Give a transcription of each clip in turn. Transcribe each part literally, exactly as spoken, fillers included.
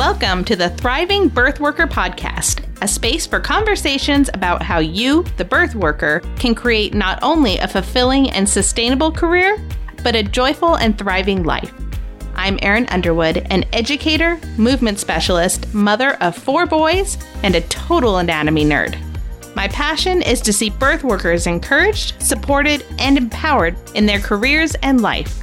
Welcome to the Thriving Birth Worker Podcast, a space for conversations about how you, the birth worker, can create not only a fulfilling and sustainable career, but a joyful and thriving life. I'm Erin Underwood, an educator, movement specialist, mother of four boys, and a total anatomy nerd. My passion is to see birth workers encouraged, supported, and empowered in their careers and life.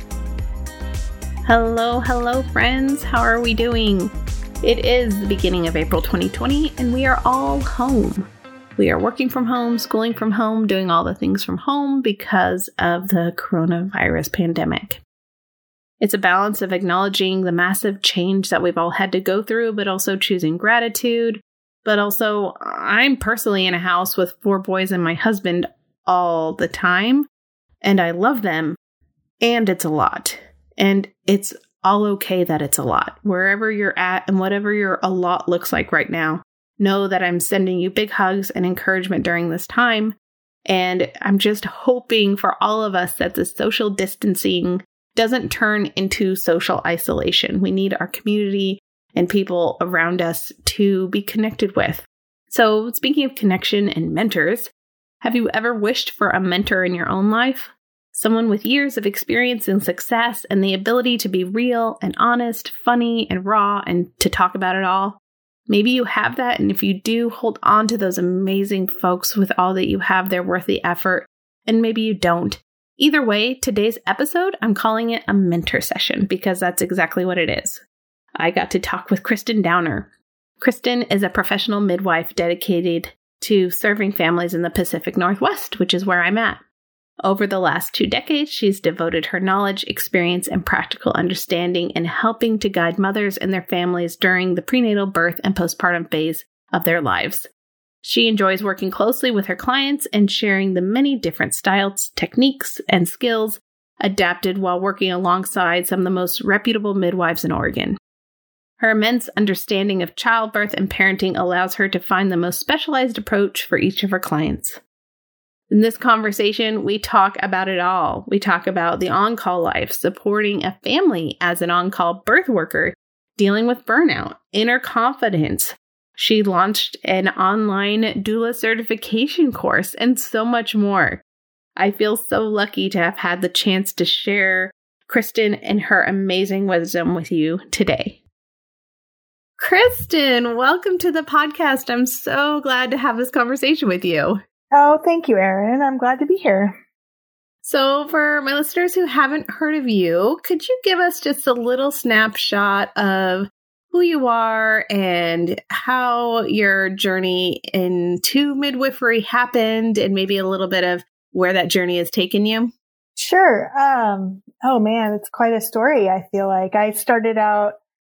Hello, hello, friends. How are we doing? It is the beginning of April twenty twenty, and we are all home. We are working from home, schooling from home, doing all the things from home because of the coronavirus pandemic. It's a balance of acknowledging the massive change that we've all had to go through, but also choosing gratitude. But also, I'm personally in a house with four boys and my husband all the time, and I love them, and it's a lot. And it's all okay that it's a lot. Wherever you're at and whatever your a lot looks like right now, know that I'm sending you big hugs and encouragement during this time. And I'm just hoping for all of us that the social distancing doesn't turn into social isolation. We need our community and people around us to be connected with. So speaking of connection and mentors, have you ever wished for a mentor in your own life? Someone with years of experience and success and the ability to be real and honest, funny and raw, and to talk about it all. Maybe you have that, and if you do, hold on to those amazing folks with all that you have. They're worth the effort, and maybe you don't. Either way, today's episode, I'm calling it a mentor session because that's exactly what it is. I got to talk with Kristen Downer. Kristen is a professional midwife dedicated to serving families in the Pacific Northwest, which is where I'm at. Over the last two decades, she's devoted her knowledge, experience, and practical understanding in helping to guide mothers and their families during the prenatal birth and postpartum phase of their lives. She enjoys working closely with her clients and sharing the many different styles, techniques, and skills adapted while working alongside some of the most reputable midwives in Oregon. Her immense understanding of childbirth and parenting allows her to find the most specialized approach for each of her clients. In this conversation, we talk about it all. We talk about the on-call life, supporting a family as an on-call birth worker, dealing with burnout, inner confidence. She launched an online doula certification course, and so much more. I feel so lucky to have had the chance to share Kristen and her amazing wisdom with you today. Kristen, welcome to the podcast. I'm so glad to have this conversation with you. Oh, thank you, Erin. I'm glad to be here. So for my listeners who haven't heard of you, could you give us just a little snapshot of who you are and how your journey into midwifery happened and maybe a little bit of where that journey has taken you? Sure. Um, oh, man, it's quite a story, I feel like. I started out,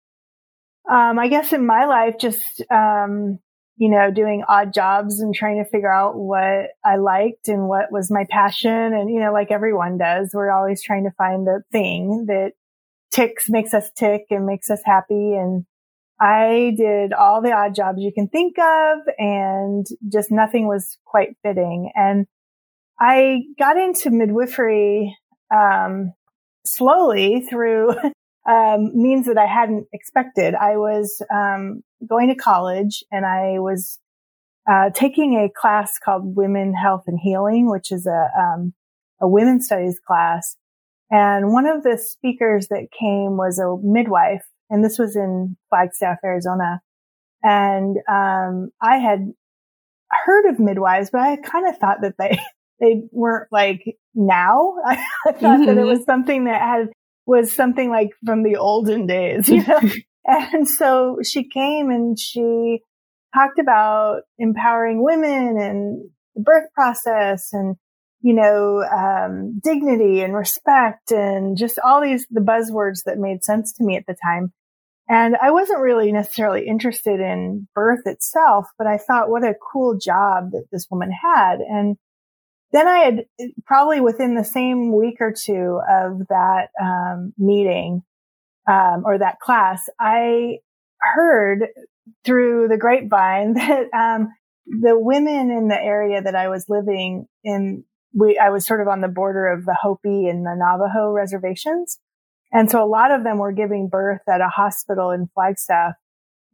um, I guess in my life, just... Um, you know, doing odd jobs and trying to figure out what I liked and what was my passion. And, you know, like everyone does, we're always trying to find the thing that ticks, makes us tick and makes us happy. And I did all the odd jobs you can think of, and just nothing was quite fitting. And I got into midwifery, um, slowly through Um, means that I hadn't expected. I was um, going to college, and I was uh, taking a class called Women, Health, and Healing, which is a um, a women's studies class. And one of the speakers that came was a midwife, and this was in Flagstaff, Arizona. And um, I had heard of midwives, but I kind of thought that they they weren't like now. I thought mm-hmm. that it was something that had was something like from the olden days, you know? And so she came and she talked about empowering women and the birth process and, you know, um, dignity and respect and just all these, the buzzwords that made sense to me at the time. And I wasn't really necessarily interested in birth itself, but I thought what a cool job that this woman had. And then I had probably within the same week or two of that um, meeting um, or that class, I heard through the grapevine that um, the women in the area that I was living in, we I was sort of on the border of the Hopi and the Navajo reservations. And so a lot of them were giving birth at a hospital in Flagstaff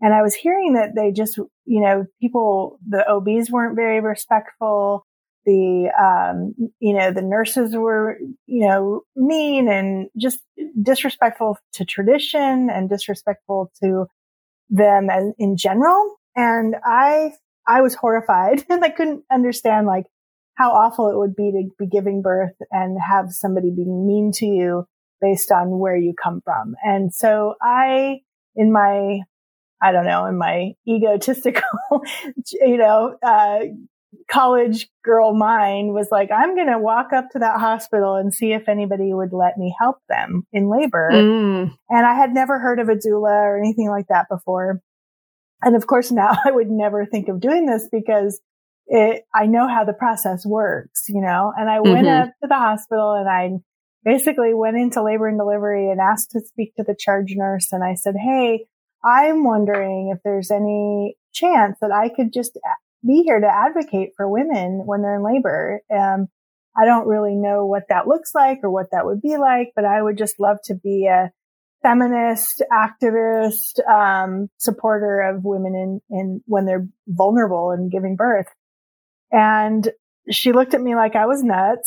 And I was hearing that they just, you know, people, the O Bs weren't very respectful. The, um, you know, the nurses were, you know, mean and just disrespectful to tradition and disrespectful to them as, in general. And I, I was horrified and I couldn't understand like how awful it would be to be giving birth and have somebody being mean to you based on where you come from. And so I, in my, I don't know, in my egotistical, you know, uh, college girl mind was like, I'm going to walk up to that hospital and see if anybody would let me help them in labor. Mm. And I had never heard of a doula or anything like that before. And of course, now I would never think of doing this because it, I know how the process works, you know, and I mm-hmm. went up to the hospital and I basically went into labor and delivery and asked to speak to the charge nurse. And I said, hey, I'm wondering if there's any chance that I could just be here to advocate for women when they're in labor. Um, I don't really know what that looks like or what that would be like, but I would just love to be a feminist, activist, um, supporter of women in, in when they're vulnerable and giving birth. And she looked at me like I was nuts.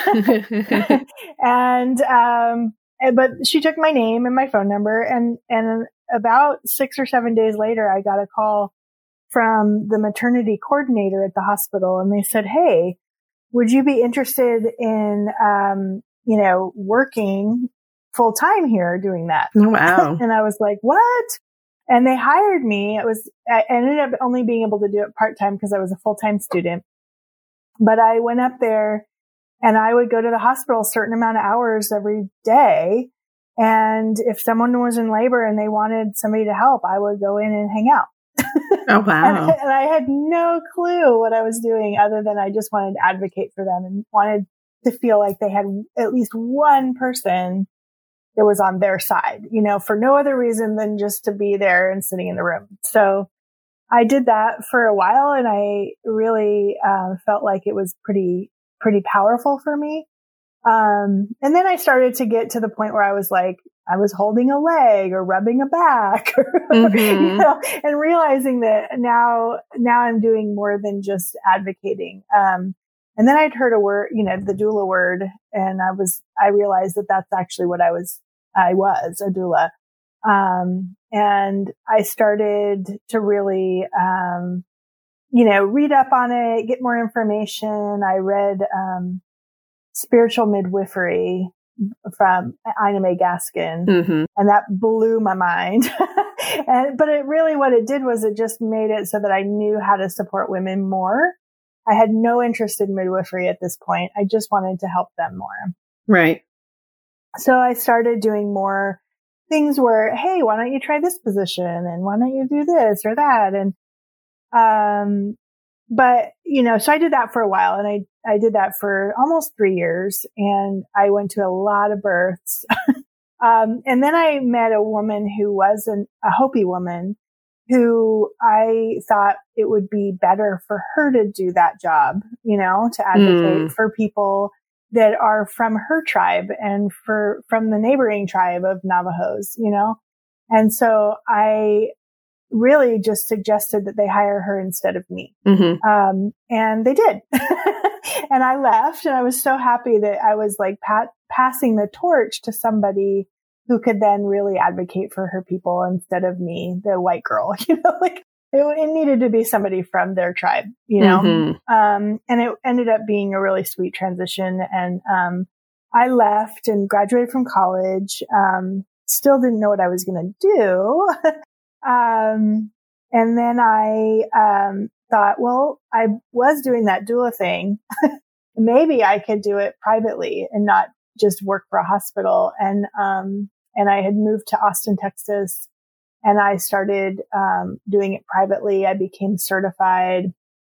and, um, but she took my name and my phone number. And, and about six or seven days later, I got a call from the maternity coordinator at the hospital. And they said, hey, would you be interested in, um, you know, working full time here doing that? Oh, wow. And I was like, what? And they hired me. It was, I ended up only being able to do it part time because I was a full time student. But I went up there and I would go to the hospital a certain amount of hours every day. And if someone was in labor and they wanted somebody to help, I would go in and hang out. Oh, wow. and, and I had no clue what I was doing other than I just wanted to advocate for them and wanted to feel like they had at least one person that was on their side, you know, for no other reason than just to be there and sitting in the room. So I did that for a while and I really uh, felt like it was pretty, pretty powerful for me. Um, and then I started to get to the point where I was like, I was holding a leg or rubbing a back, or, mm-hmm. you know, and realizing that now, now I'm doing more than just advocating. Um, and then I'd heard a word, you know, the doula word, and I was, I realized that that's actually what I was, I was a doula. Um, and I started to really, um, you know, read up on it, get more information. I read, um, Spiritual Midwifery from Ina May Gaskin. Mm-hmm. And that blew my mind. and, but it really, what it did was it just made it so that I knew how to support women more. I had no interest in midwifery at this point. I just wanted to help them more. Right. So I started doing more things where, hey, why don't you try this position? And why don't you do this or that? And, um, but, you know, so I did that for a while and I, I did that for almost three years and I went to a lot of births. um, and then I met a woman who was an, a Hopi woman who I thought it would be better for her to do that job, you know, to advocate mm. for people that are from her tribe and for, from the neighboring tribe of Navajos, you know? And so I really just suggested that they hire her instead of me. Mm-hmm. Um, and they did. And I left and I was so happy that I was like pat- passing the torch to somebody who could then really advocate for her people instead of me, the white girl, you know, like it, it needed to be somebody from their tribe, you know? Mm-hmm. Um, and it ended up being a really sweet transition. And, um, I left and graduated from college. Um, still didn't know what I was going to do. Um, and then I, um, thought, well, I was doing that doula thing. Maybe I could do it privately and not just work for a hospital. And, um, and I had moved to Austin, Texas, and I started, um, doing it privately. I became certified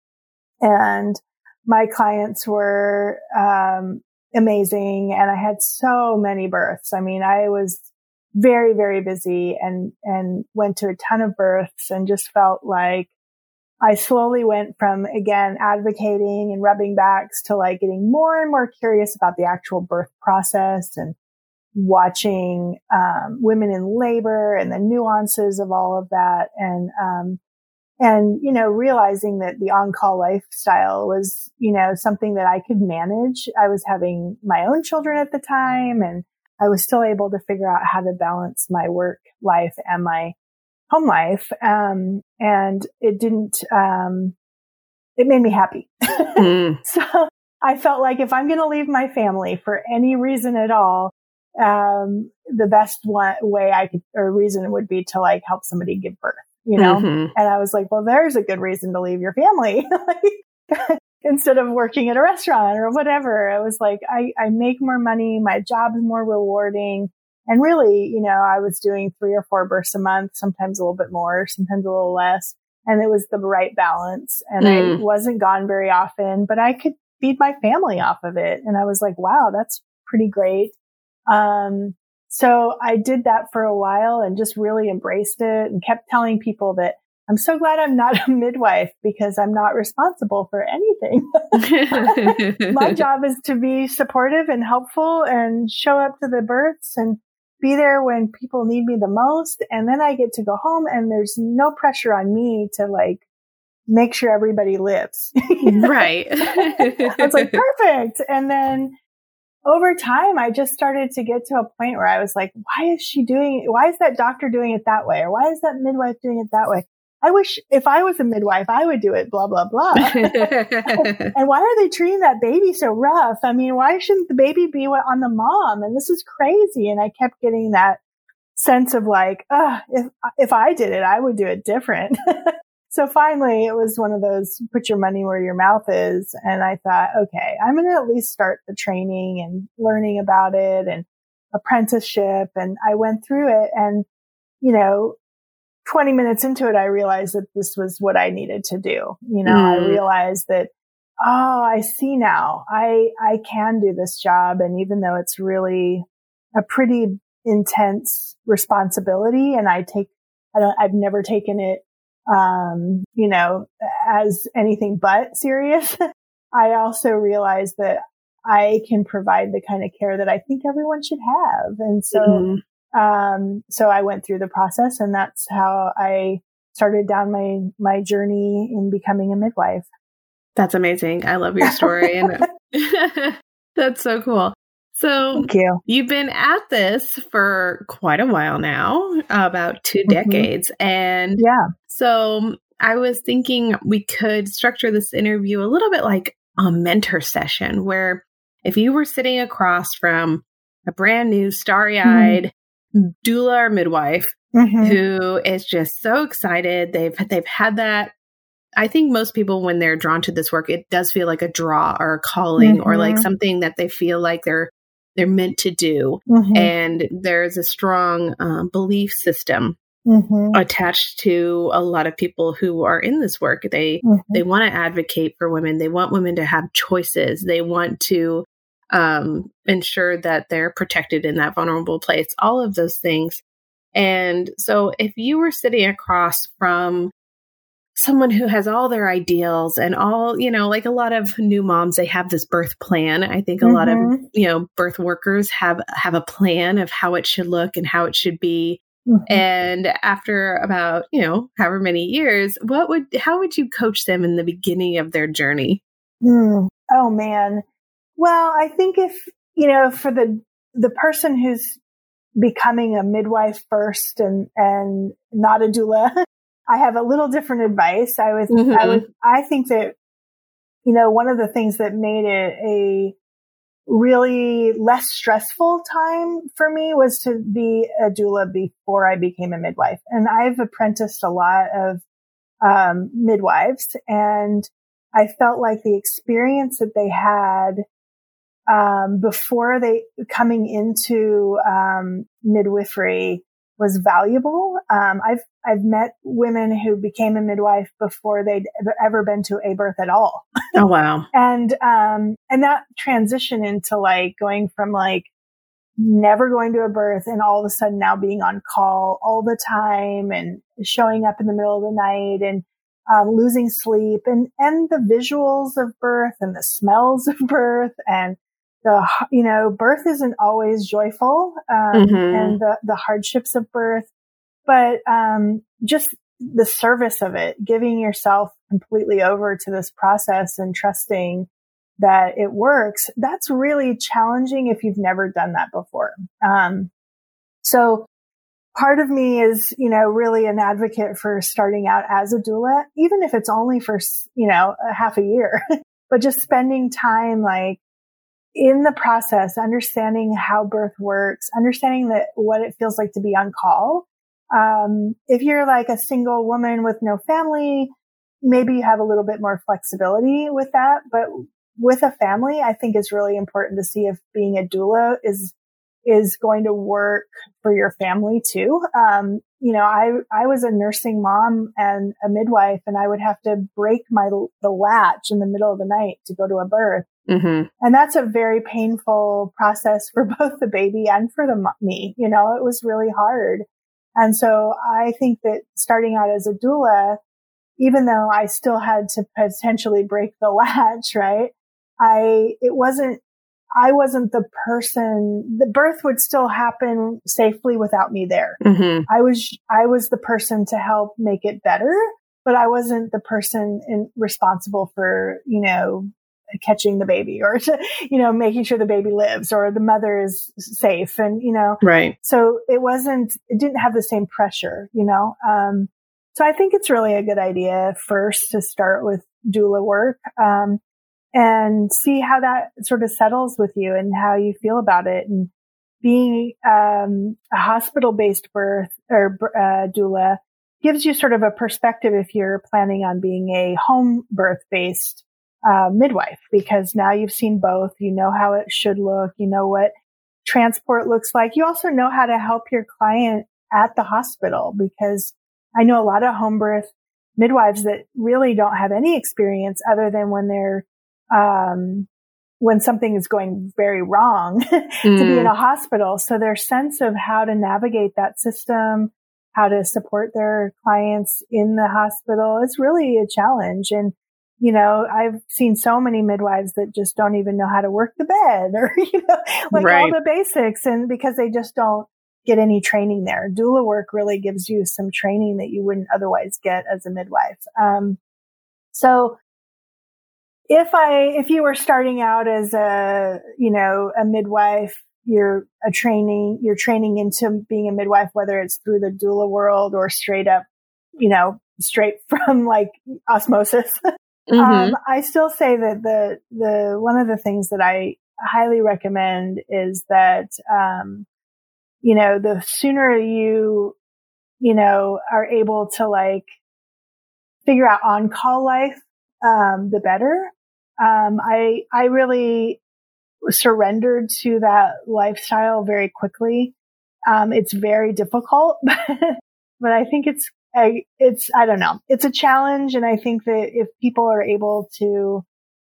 and my clients were, um, amazing. And I had so many births. I mean, I was very, very busy and, and went to a ton of births and just felt like I slowly went from, again, advocating and rubbing backs to like getting more and more curious about the actual birth process and watching um, women in labor and the nuances of all of that. And, um, and, you know, realizing that the on-call lifestyle was, you know, something that I could manage. I was having my own children at the time, and I was still able to figure out how to balance my work life and my home life. Um, and it didn't, um, it made me happy. Mm. So I felt like if I'm going to leave my family for any reason at all, um, the best one, way I could, or reason would be to like help somebody give birth, you know? Mm-hmm. And I was like, well, there's a good reason to leave your family instead of working at a restaurant or whatever. I was like, I, I make more money. My job is more rewarding. And really, you know, I was doing three or four births a month, sometimes a little bit more, sometimes a little less. And it was the right balance. And mm. I wasn't gone very often, but I could feed my family off of it. And I was like, wow, that's pretty great. Um, so I did that for a while and just really embraced it and kept telling people that I'm so glad I'm not a midwife because I'm not responsible for anything. My job is to be supportive and helpful and show up to the births and be there when people need me the most. And then I get to go home and there's no pressure on me to like make sure everybody lives. Right. I was like, perfect. And then over time, I just started to get to a point where I was like, why is she doing, why is that doctor doing it that way? Or why is that midwife doing it that way? I wish if I was a midwife, I would do it, blah, blah, blah. And why are they treating that baby so rough? I mean, why shouldn't the baby be on the mom? And this is crazy. And I kept getting that sense of like, oh, if, if I did it, I would do it different. So finally, it was one of those put your money where your mouth is. And I thought, okay, I'm going to at least start the training and learning about it and apprenticeship. And I went through it. And, you know, twenty minutes into it, I realized that this was what I needed to do. You know, mm. I realized that, oh, I see now. I, I can do this job. And even though it's really a pretty intense responsibility, and I take, I don't, I've never taken it, um, you know, as anything but serious. I also realized that I can provide the kind of care that I think everyone should have. And so, mm-hmm. Um, so I went through the process, and that's how I started down my, my journey in becoming a midwife. That's amazing. I love your story. And that's so cool. So Thank you. You've been at this for quite a while now, about two mm-hmm. decades. And yeah. So I was thinking we could structure this interview a little bit like a mentor session, where if you were sitting across from a brand new starry-eyed mm-hmm. doula or midwife mm-hmm. who is just so excited. They've, they've had that. I think most people, when they're drawn to this work, it does feel like a draw or a calling mm-hmm. or like something that they feel like they're, they're meant to do. Mm-hmm. And there's a strong um, belief system mm-hmm. attached to a lot of people who are in this work. They, mm-hmm. they want to advocate for women. They want women to have choices. They want to Um, ensure that they're protected in that vulnerable place, all of those things. And so if you were sitting across from someone who has all their ideals and all, you know, like a lot of new moms, they have this birth plan. I think a mm-hmm. lot of, you know, birth workers have, have a plan of how it should look and how it should be. Mm-hmm. And after about, you know, however many years, what would, how would you coach them in the beginning of their journey? Mm. Oh man. Well, I think if, you know, for the, the person who's becoming a midwife first and, and not a doula, I have a little different advice. I would, mm-hmm. I would, I think that, you know, one of the things that made it a really less stressful time for me was to be a doula before I became a midwife. And I've apprenticed a lot of, um, midwives, and I felt like the experience that they had Um, before they coming into, um, midwifery was valuable. Um, I've, I've met women who became a midwife before they'd ever been to a birth at all. Oh, wow. and, um, and that transition into like going from like never going to a birth and all of a sudden now being on call all the time and showing up in the middle of the night and, um, losing sleep and, and the visuals of birth and the smells of birth and the, you know, birth isn't always joyful, um, mm-hmm. and the, the hardships of birth, but, um, just the service of it, giving yourself completely over to this process and trusting that it works. That's really challenging if you've never done that before. Um, so part of me is, you know, really an advocate for starting out as a doula, even if it's only for, you know, a half a year, but just spending time like in the process, understanding how birth works, understanding that what it feels like to be on call. Um, if you're like a single woman with no family, maybe you have a little bit more flexibility with that. But with a family, I think it's really important to see if being a doula is is going to work for your family too. Um, you know, I, I was a nursing mom and a midwife, and I would have to break my, the latch in the middle of the night to go to a birth. Mm-hmm. And that's a very painful process for both the baby and for the me. You know, it was really hard. And so I think that starting out as a doula, even though I still had to potentially break the latch, right? I, it wasn't, I wasn't the person, the birth would still happen safely without me there. Mm-hmm. I was, I was the person to help make it better, but I wasn't the person in, responsible for, you know, catching the baby or, to, you know, making sure the baby lives or the mother is safe. And, you know, right. So it wasn't, it didn't have the same pressure, you know? Um, so I think it's really a good idea first to start with doula work. Um, and see how that sort of settles with you and how you feel about it. And being um, a hospital-based birth or uh, doula gives you sort of a perspective if you're planning on being a home birth-based uh, midwife, because now you've seen both. You know how it should look. You know what transport looks like. You also know how to help your client at the hospital, because I know a lot of home birth midwives that really don't have any experience other than when they're Um, when something is going very wrong mm. to be in a hospital. So their sense of how to navigate that system, how to support their clients in the hospital is really a challenge. And, you know, I've seen so many midwives that just don't even know how to work the bed or, you know, like right. all the basics, and because they just don't get any training there. Doula work really gives you some training that you wouldn't otherwise get as a midwife. Um, so If I, if you were starting out as a, you know, a midwife, you're a training, you're training into being a midwife, whether it's through the doula world or straight up, you know, straight from like osmosis. Mm-hmm. Um, I still say that the, the, one of the things that I highly recommend is that, um, you know, the sooner you, you know, are able to like figure out on-call life, um, the better. Um, I, I really surrendered to that lifestyle very quickly. Um, it's very difficult, but I think it's, I, it's, I don't know, it's a challenge. And I think that if people are able to,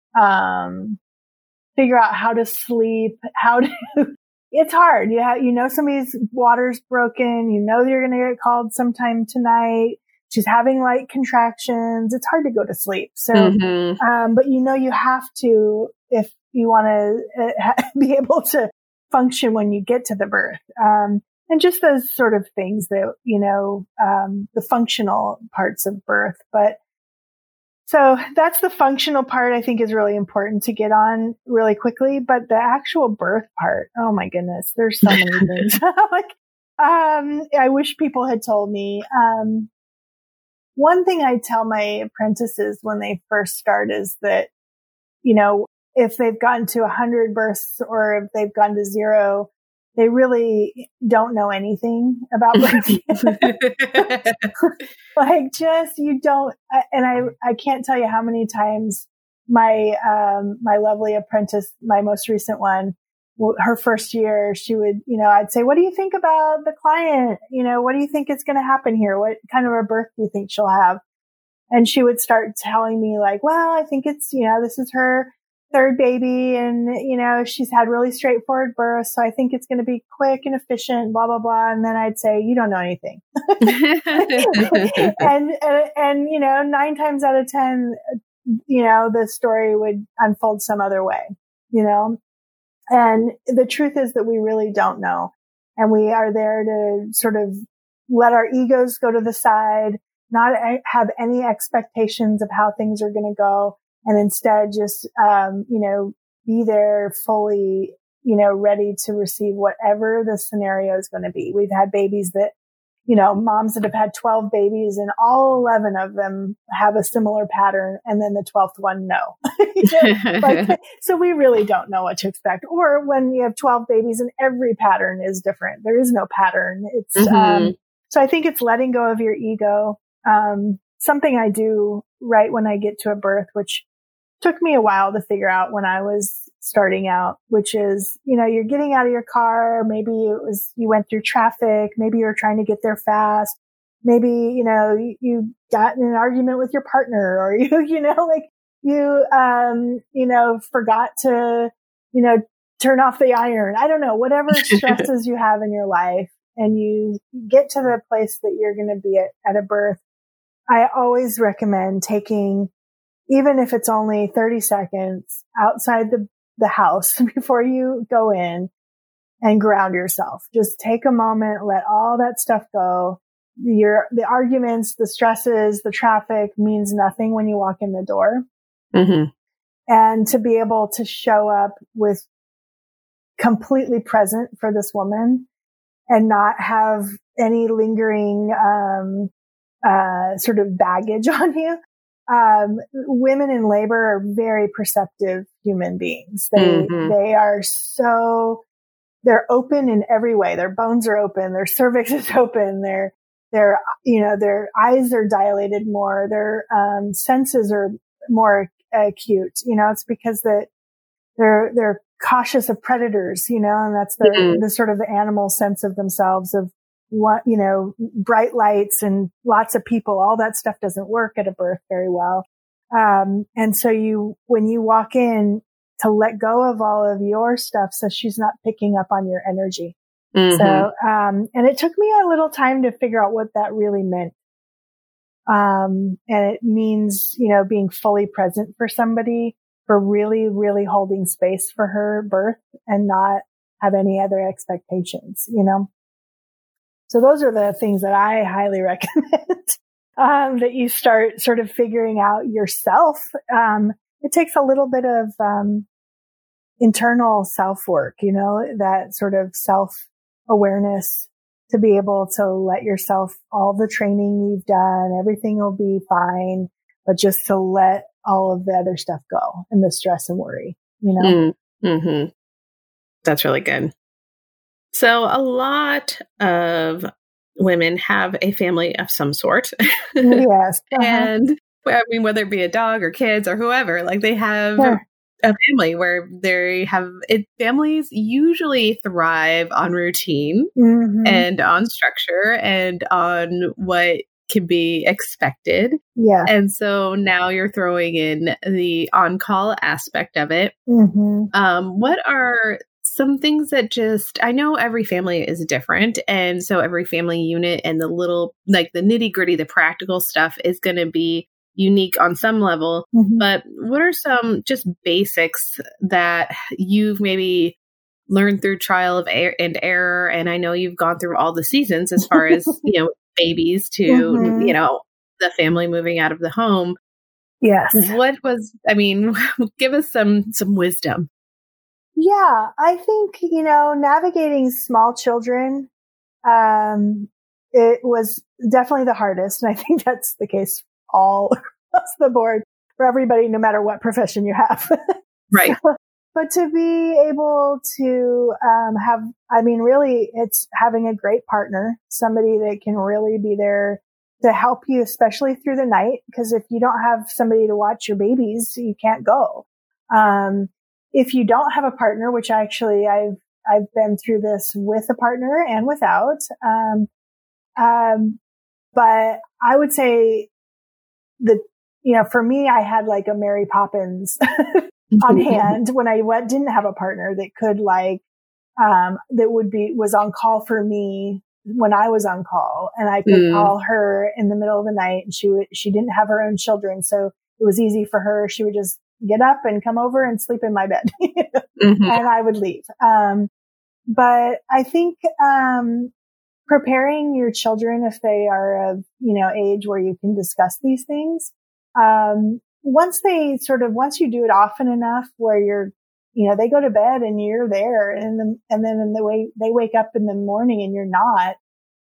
um, figure out how to sleep, how to, it's hard. You have, you know, somebody's water's broken, you know, you're going to get called sometime tonight. She's having light contractions. It's hard to go to sleep. So, mm-hmm. um, but you know, you have to, if you want to uh, ha- be able to function when you get to the birth. Um, and just those sort of things that, you know, um, the functional parts of birth. But so that's the functional part I think is really important to get on really quickly. But the actual birth part, oh my goodness, there's so many things. Like, um, I wish people had told me, um, one thing I tell my apprentices when they first start is that, you know, if they've gotten to a hundred births or if they've gone to zero, they really don't know anything about birth. Like just, you don't, and I, I can't tell you how many times my, um, my lovely apprentice, my most recent one, her first year, she would, you know, I'd say, what do you think about the client? You know, what do you think is going to happen here? What kind of a birth do you think she'll have? And she would start telling me like, well, I think it's, you know, this is her third baby and, you know, she's had really straightforward births. So I think it's going to be quick and efficient, blah, blah, blah. And then I'd say, you don't know anything. and, and, and, you know, nine times out of ten, you know, the story would unfold some other way, you know? And the truth is that we really don't know. And we are there to sort of let our egos go to the side, not have any expectations of how things are going to go, and instead just, um, you know, be there fully, you know, ready to receive whatever the scenario is going to be. We've had babies that, you know, moms that have had twelve babies and all eleven of them have a similar pattern. And then the twelfth one, no. You know, like, so we really don't know what to expect. Or when you have twelve babies and every pattern is different. There is no pattern. It's, mm-hmm. um, so I think it's letting go of your ego. Um, something I do right when I get to a birth, which took me a while to figure out when I was starting out, which is, you know, you're getting out of your car. Maybe it was, you went through traffic. Maybe you're trying to get there fast. Maybe, you know, you, you got in an argument with your partner, or you, you know, like you, um, you know, forgot to, you know, turn off the iron. I don't know, whatever stresses you have in your life, and you get to the place that you're going to be at, at a birth. I always recommend taking, even if it's only thirty seconds outside the the house before you go in, and ground yourself. Just take a moment, let all that stuff go. Your, the arguments, the stresses, the traffic means nothing when you walk in the door. Mm-hmm. And to be able to show up with completely present for this woman and not have any lingering, um, uh, sort of baggage on you. Um, women in labor are very perceptive human beings. They, mm-hmm. they are so, they're open in every way. Their bones are open. Their cervix is open. Their, their, you know, their eyes are dilated more. Their, um, senses are more acute. You know, it's because that they're, they're cautious of predators, you know, and that's the, mm-hmm. the sort of the animal sense of themselves of, what, you know, bright lights and lots of people, all that stuff doesn't work at a birth very well. Um, and so you, when you walk in, to let go of all of your stuff so she's not picking up on your energy. Mm-hmm. So, um, and it took me a little time to figure out what that really meant. Um, and it means, you know, being fully present for somebody, for really, really holding space for her birth and not have any other expectations, you know? So those are the things that I highly recommend, um, that you start sort of figuring out yourself. Um, it takes a little bit of, um, internal self work, you know, that sort of self awareness to be able to let yourself, all the training you've done, everything will be fine, but just to let all of the other stuff go and the stress and worry, you know? Mm-hmm. That's really good. So a lot of women have a family of some sort. Yes. Uh-huh. And I mean, whether it be a dog or kids or whoever, like they have sure. a family where they have it. Families usually thrive on routine mm-hmm. and on structure and on what can be expected. Yeah. And so now you're throwing in the on-call aspect of it. Mm-hmm. Um, what are some things that just, I know every family is different. And so every family unit and the little, like the nitty gritty, the practical stuff is going to be unique on some level. Mm-hmm. But what are some just basics that you've maybe learned through trial of er- and error? And I know you've gone through all the seasons as far as, you know, babies to, mm-hmm. you know, the family moving out of the home. Yes. What was, I mean, give us some, some wisdom. Yeah, I think, you know, navigating small children, um, it was definitely the hardest. And I think that's the case all across the board for everybody, no matter what profession you have. Right. So, but to be able to um, have, I mean, really, it's having a great partner, somebody that can really be there to help you, especially through the night. Because if you don't have somebody to watch your babies, you can't go. Um, If you don't have a partner, which actually I've, I've been through this with a partner and without, um, um, but I would say that, you know, for me, I had like a Mary Poppins on hand when I went, didn't have a partner that could like, um, that would be, was on call for me when I was on call, and I could mm. call her in the middle of the night, and she would, she didn't have her own children. So it was easy for her. She would just get up and come over and sleep in my bed. mm-hmm. And I would leave. Um, but I think, um, preparing your children, if they are of, you know, age where you can discuss these things, um, once they sort of, once you do it often enough where you're, you know, they go to bed and you're there and the, and then in the way they wake up in the morning and you're not,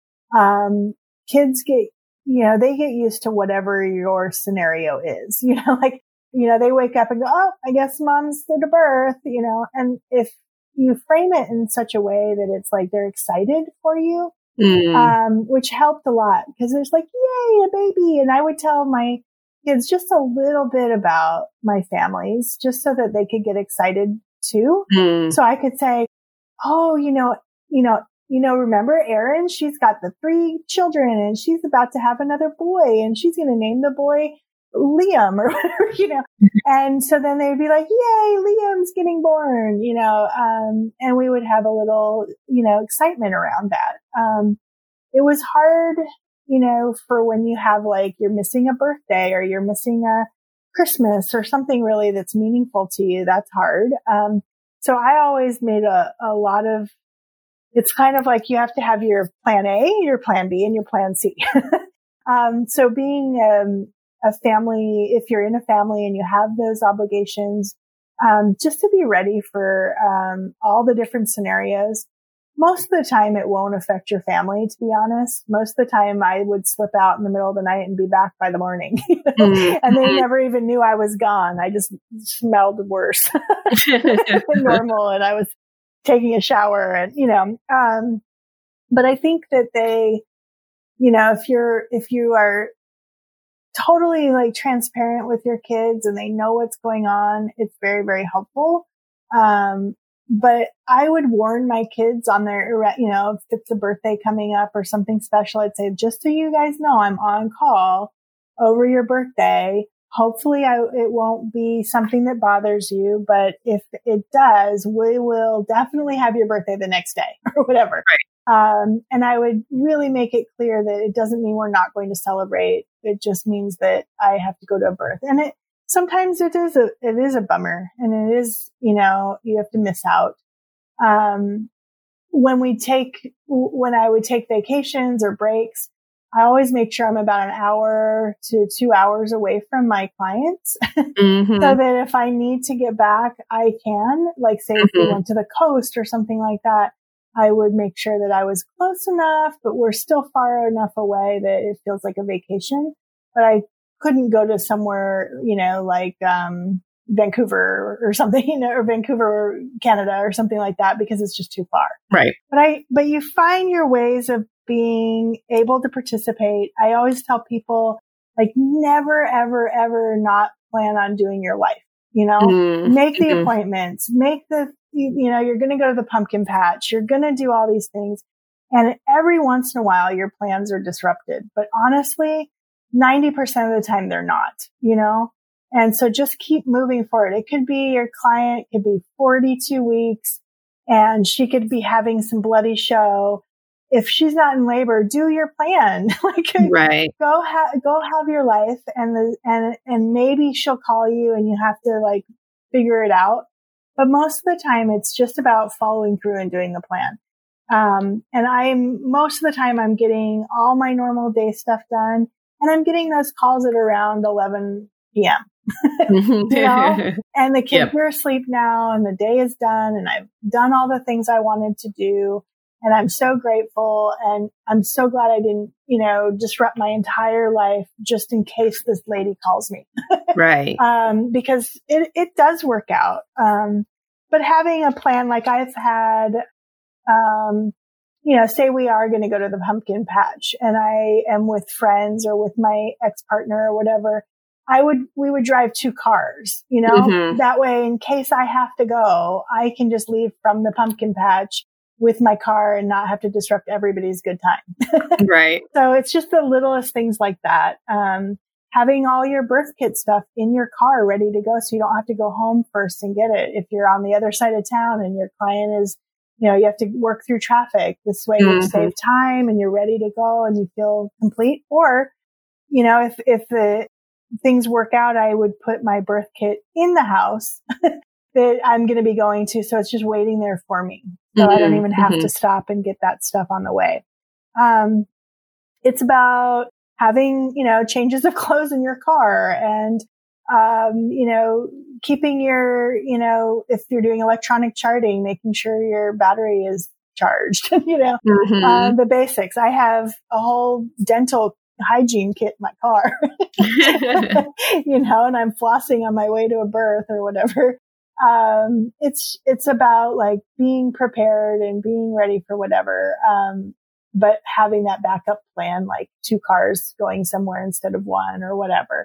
um, kids get, you know, they get used to whatever your scenario is, you know, like, you know, they wake up and go, oh, I guess mom's did a birth, you know, and if you frame it in such a way that it's like they're excited for you, mm. um, which helped a lot because there's like, yay, a baby. And I would tell my kids just a little bit about my families just so that they could get excited too. Mm. So I could say, oh, you know, you know, you know, remember Erin? She's got the three children and she's about to have another boy and she's going to name the boy Liam or whatever, you know. And so then they'd be like, yay, Liam's getting born, you know, um, and we would have a little, you know, excitement around that. Um, it was hard, you know, for when you have like, you're missing a birthday or you're missing a Christmas or something really that's meaningful to you. That's hard. Um, so I always made a, a lot of, it's kind of like you have to have your plan A, your plan B, and your plan C. um, so being, um, a family, if you're in a family and you have those obligations, um, just to be ready for, um, all the different scenarios. Most of the time it won't affect your family, to be honest. Most of the time I would slip out in the middle of the night and be back by the morning. You know? Mm-hmm. And they never even knew I was gone. I just smelled worse than normal and I was taking a shower and, you know, um, but I think that they, you know, if you're, if you are totally like transparent with your kids and they know what's going on, it's very, very helpful. Um, but I would warn my kids on their, you know, if it's a birthday coming up or something special, I'd say, just so you guys know, I'm on call over your birthday. Hopefully I, it won't be something that bothers you, but if it does, we will definitely have your birthday the next day or whatever. Right. Um, and I would really make it clear that it doesn't mean we're not going to celebrate. It just means that I have to go to a birth. And it, sometimes it is a, it is a bummer and it is, you know, you have to miss out. Um, when we take, when I would take vacations or breaks, I always make sure I'm about an hour to two hours away from my clients mm-hmm. so that if I need to get back, I can, like say mm-hmm. if we went to the coast or something like that, I would make sure that I was close enough, but we're still far enough away that it feels like a vacation. But I couldn't go to somewhere, you know, like um Vancouver or something, you know, or Vancouver, Canada or something like that because it's just too far. Right. But I, but you find your ways of being able to participate. I always tell people, like, never, ever, ever not plan on doing your life. You know, mm-hmm. make the mm-hmm. appointments, make the, you, you know, you're going to go to the pumpkin patch. You're going to do all these things. And every once in a while, your plans are disrupted. But honestly, ninety percent of the time, they're not, you know? And so just keep moving forward. It could be your client could be forty-two weeks and she could be having some bloody show. If she's not in labor, do your plan. Like, right. go ha- go have your life, and the, and and maybe she'll call you, and you have to like figure it out. But most of the time, it's just about following through and doing the plan. Um, and I'm most of the time I'm getting all my normal day stuff done, and I'm getting those calls at around eleven p.m. you know, and the kids yep. are asleep now, and the day is done, and I've done all the things I wanted to do. And I'm so grateful, and I'm so glad I didn't, you know, disrupt my entire life just in case this lady calls me. Right. Um, because it, it does work out. Um, but having a plan, like I've had, um, you know, say we are going to go to the pumpkin patch and I am with friends or with my ex-partner or whatever, I would, we would drive two cars, you know, mm-hmm. that way, in case I have to go, I can just leave from the pumpkin patch with my car and not have to disrupt everybody's good time. Right. So it's just the littlest things like that. Um, having all your birth kit stuff in your car ready to go so you don't have to go home first and get it. If you're on the other side of town and your client is, you know, you have to work through traffic. This way mm-hmm. you save time and you're ready to go and you feel complete. Or, you know, if, if the, things work out, I would put my birth kit in the house that I'm going to be going to. So it's just waiting there for me. So mm-hmm. I don't even have mm-hmm. to stop and get that stuff on the way. Um, it's about having, you know, changes of clothes in your car and, um, you know, keeping your, you know, if you're doing electronic charting, making sure your battery is charged, you know, mm-hmm. uh, the basics. I have a whole dental hygiene kit in my car, you know, and I'm flossing on my way to a birth or whatever. Um, it's, it's about like being prepared and being ready for whatever. Um, but having that backup plan, like two cars going somewhere instead of one or whatever.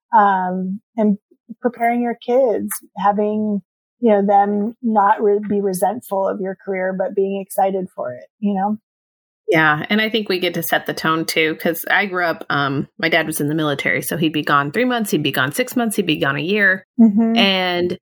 Um, and preparing your kids, having, you know, them not re- be resentful of your career, but being excited for it, you know? Yeah. And I think we get to set the tone too, because I grew up, um, my dad was in the military, so he'd be gone three months, he'd be gone six months, he'd be gone a year. Mm-hmm. And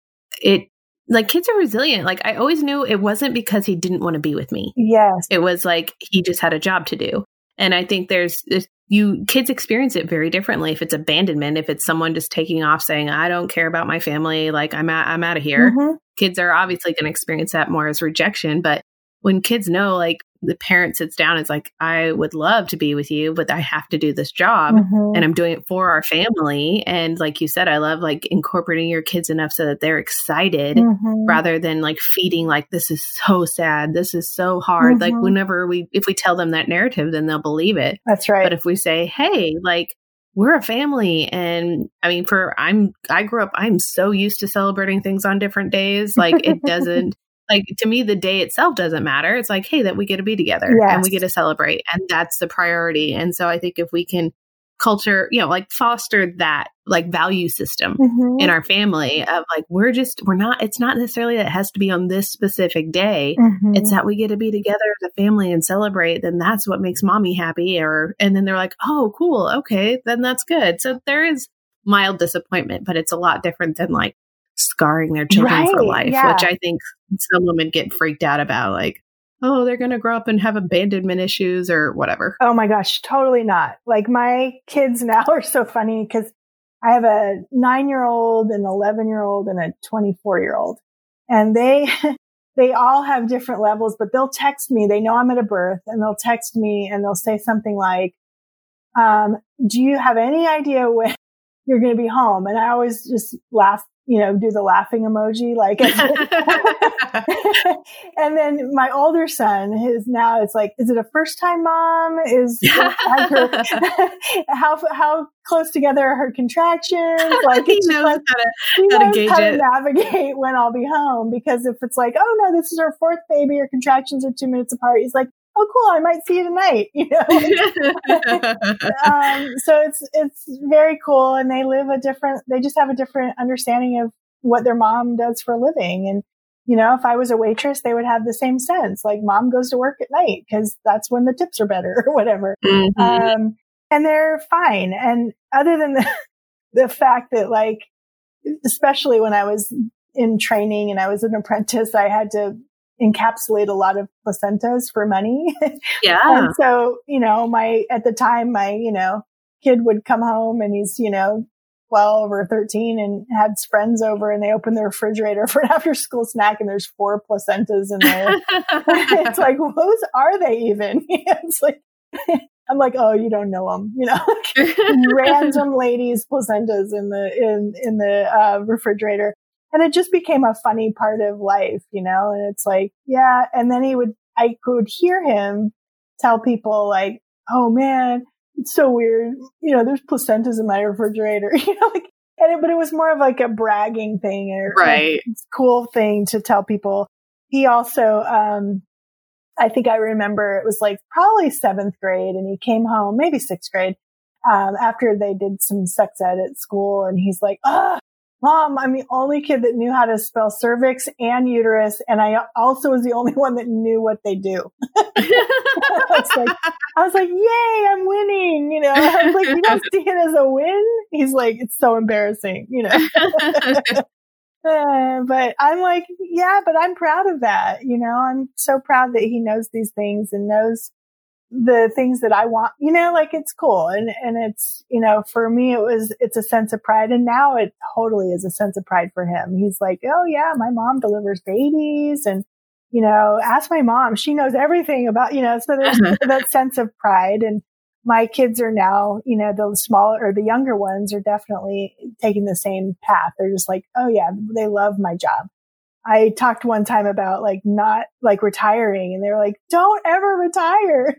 it, like, kids are resilient. Like, I always knew it wasn't because he didn't want to be with me. Yes. It was like, he just had a job to do. And I think there's, there's you, kids experience it very differently. If it's abandonment, if it's someone just taking off saying, I don't care about my family, like I'm out, I'm out of here. Mm-hmm. Kids are obviously going to experience that more as rejection. But when kids know, like, the parent sits down, it's like, I would love to be with you, but I have to do this job mm-hmm. and I'm doing it for our family. And like you said, I love like incorporating your kids enough so that they're excited mm-hmm. rather than like feeding, like, this is so sad. This is so hard. Mm-hmm. Like, whenever we, if we tell them that narrative, then they'll believe it. That's right. But if we say, hey, like, we're a family. And I mean, for I'm, I grew up, I'm so used to celebrating things on different days. Like, it doesn't, like, to me, the day itself doesn't matter. It's like, hey, that we get to be together yes. and we get to celebrate. And that's the priority. And so I think if we can culture, you know, like foster that like value system mm-hmm. in our family of like, we're just, we're not, it's not necessarily that it has to be on this specific day. Mm-hmm. It's that we get to be together as a family and celebrate. Then that's what makes mommy happy. Or, and then they're like, oh, cool. Okay. Then that's good. So there is mild disappointment, but it's a lot different than like scarring their children right, for life, yeah. which I think some women get freaked out about, like, oh, they're going to grow up and have abandonment issues or whatever. Oh my gosh, totally not. Like, my kids now are so funny because I have a nine-year-old, an eleven-year-old, and a twenty-four-year-old. And they, they all have different levels, but they'll text me. They know I'm at a birth, and they'll text me and they'll say something like, um, do you have any idea when you're going to be home? And I always just laugh, you know, do the laughing emoji, like, and then my older son, his now it's like, is it a first time mom? Is her, how, how close together are her contractions? Like, he knows like, how to, he how knows to gauge how it. to navigate when I'll be home, because if it's like, oh no, this is our fourth baby, her contractions are two minutes apart, he's like, oh, cool, I might see you tonight, you know? um, so it's, it's very cool. And they live a different, they just have a different understanding of what their mom does for a living. And, you know, if I was a waitress, they would have the same sense. Like, mom goes to work at night because that's when the tips are better or whatever. Mm-hmm. Um, and they're fine. And other than the, the fact that, like, especially when I was in training and I was an apprentice, I had to encapsulate a lot of placentas for money. Yeah. And so, you know, my, at the time, my, you know, kid would come home and he's, you know, twelve or thirteen and had friends over, and they open the refrigerator for an after school snack and there's four placentas in there. It's like, whose are they even? It's like, I'm like, oh, you don't know them, you know, like, random ladies' placentas in the, in, in the uh, refrigerator. And it just became a funny part of life, you know, and it's like, yeah. And then he would, I could hear him tell people like, oh man, it's so weird. You know, there's placentas in my refrigerator, you know, like, and it, but it was more of like a bragging thing or right. a cool thing to tell people. He also, um, I think I remember it was like probably seventh grade, and he came home, maybe sixth grade, um, after they did some sex ed at school. And he's like, ah, Mom, I'm the only kid that knew how to spell cervix and uterus, and I also was the only one that knew what they do. I was like, I was like, yay, I'm winning. You know, I was like, you don't see it as a win? He's like, it's so embarrassing, you know. uh, but I'm like, yeah, but I'm proud of that. You know, I'm so proud that he knows these things and knows the things that I want, you know, like it's cool. And, and it's, you know, for me, it was, it's a sense of pride. And now it totally is a sense of pride for him. He's like, oh yeah, my mom delivers babies and, you know, ask my mom, she knows everything about, you know, so there's that sense of pride. And my kids are now, you know, the smaller or the younger ones are definitely taking the same path. They're just like, oh yeah, they love my job. I talked one time about like not like retiring and they were like, don't ever retire.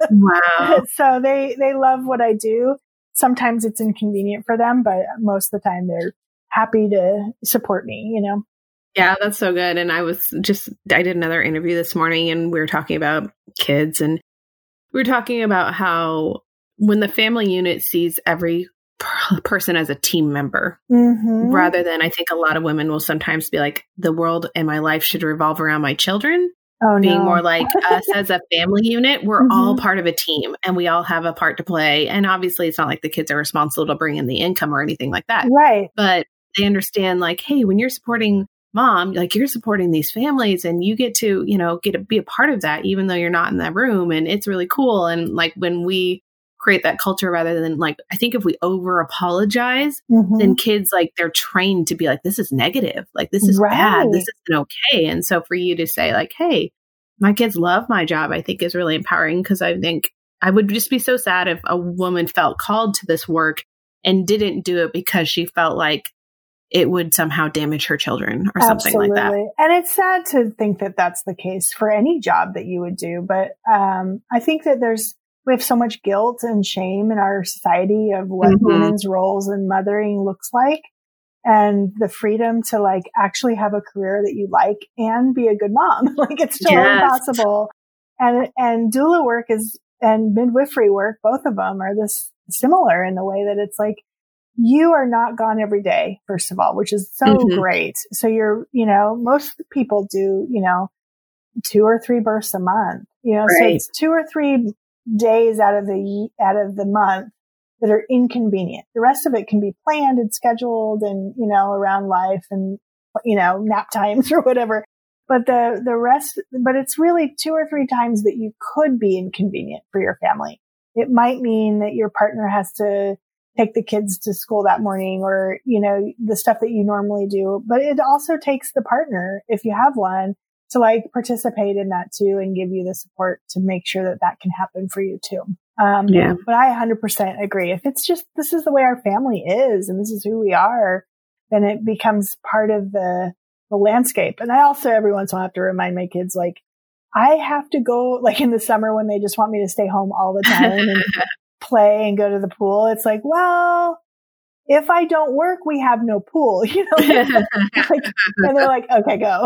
Wow. So they, they love what I do. Sometimes it's inconvenient for them, but most of the time they're happy to support me, you know? Yeah, that's so good. And I was just, I did another interview this morning and we were talking about kids and we were talking about how when the family unit sees every person as a team member, mm-hmm. rather than I think a lot of women will sometimes be like, the world and my life should revolve around my children. Oh, being no. more like us as a family unit, we're mm-hmm. all part of a team and we all have a part to play. And obviously it's not like the kids are responsible to bring in the income or anything like that. Right. But they understand like, hey, when you're supporting mom, like you're supporting these families and you get to, you know, get to be a part of that, even though you're not in that room. And it's really cool. And like when we create that culture rather than like, I think if we over apologize, mm-hmm. then kids, like they're trained to be like, this is negative. Like, this is right. bad. This isn't okay. And so for you to say like, hey, my kids love my job, I think is really empowering because I think I would just be so sad if a woman felt called to this work and didn't do it because she felt like it would somehow damage her children or something Absolutely. like that. And it's sad to think that that's the case for any job that you would do. But um, I think that there's, we have so much guilt and shame in our society of what mm-hmm. women's roles in mothering looks like, and the freedom to like actually have a career that you like and be a good mom. Like it's totally yes. possible. And, and doula work is, and midwifery work, both of them are this similar in the way that it's like, you are not gone every day, first of all, which is so mm-hmm. great. So you're, you know, most people do, you know, two or three births a month, you know, right. so it's two or three days out of the, out of the month that are inconvenient. The rest of it can be planned and scheduled and, you know, around life and, you know, nap times or whatever. But the, the rest, but it's really two or three times that you could be inconvenient for your family. It might mean that your partner has to take the kids to school that morning or, you know, the stuff that you normally do. But it also takes the partner, if you have one, to like participate in that too and give you the support to make sure that that can happen for you too. Um, yeah. But I one hundred percent agree. If it's just, this is the way our family is and this is who we are, then it becomes part of the, the landscape. And I also every once in a while have to remind my kids, like, I have to go, like in the summer when they just want me to stay home all the time and play and go to the pool. It's like, well, if I don't work, we have no pool, you know, like, and they're like, okay, go.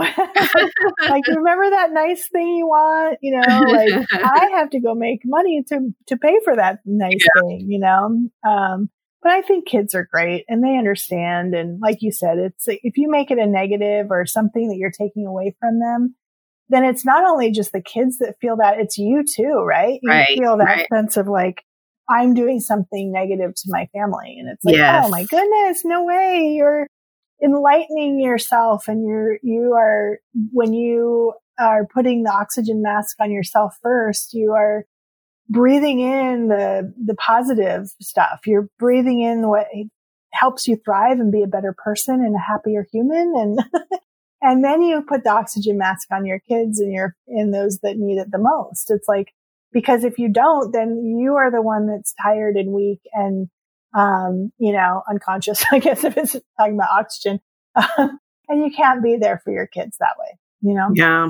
Like, remember that nice thing you want, you know, like I have to go make money to, to pay for that nice yeah. thing, you know? Um, but I think kids are great and they understand. And like you said, it's if you make it a negative or something that you're taking away from them, then it's not only just the kids that feel that, it's you too, right? You right, feel that right. sense of like, I'm doing something negative to my family. And it's like, yes. oh my goodness, no way. You're enlightening yourself and you're, you are, when you are putting the oxygen mask on yourself first, you are breathing in the, the positive stuff. You're breathing in what helps you thrive and be a better person and a happier human. And, and then you put the oxygen mask on your kids and your, in those that need it the most. It's like, because if you don't, then you are the one that's tired and weak and, um, you know, unconscious, I guess, if it's talking about oxygen. Um, and you can't be there for your kids that way, you know? Yeah.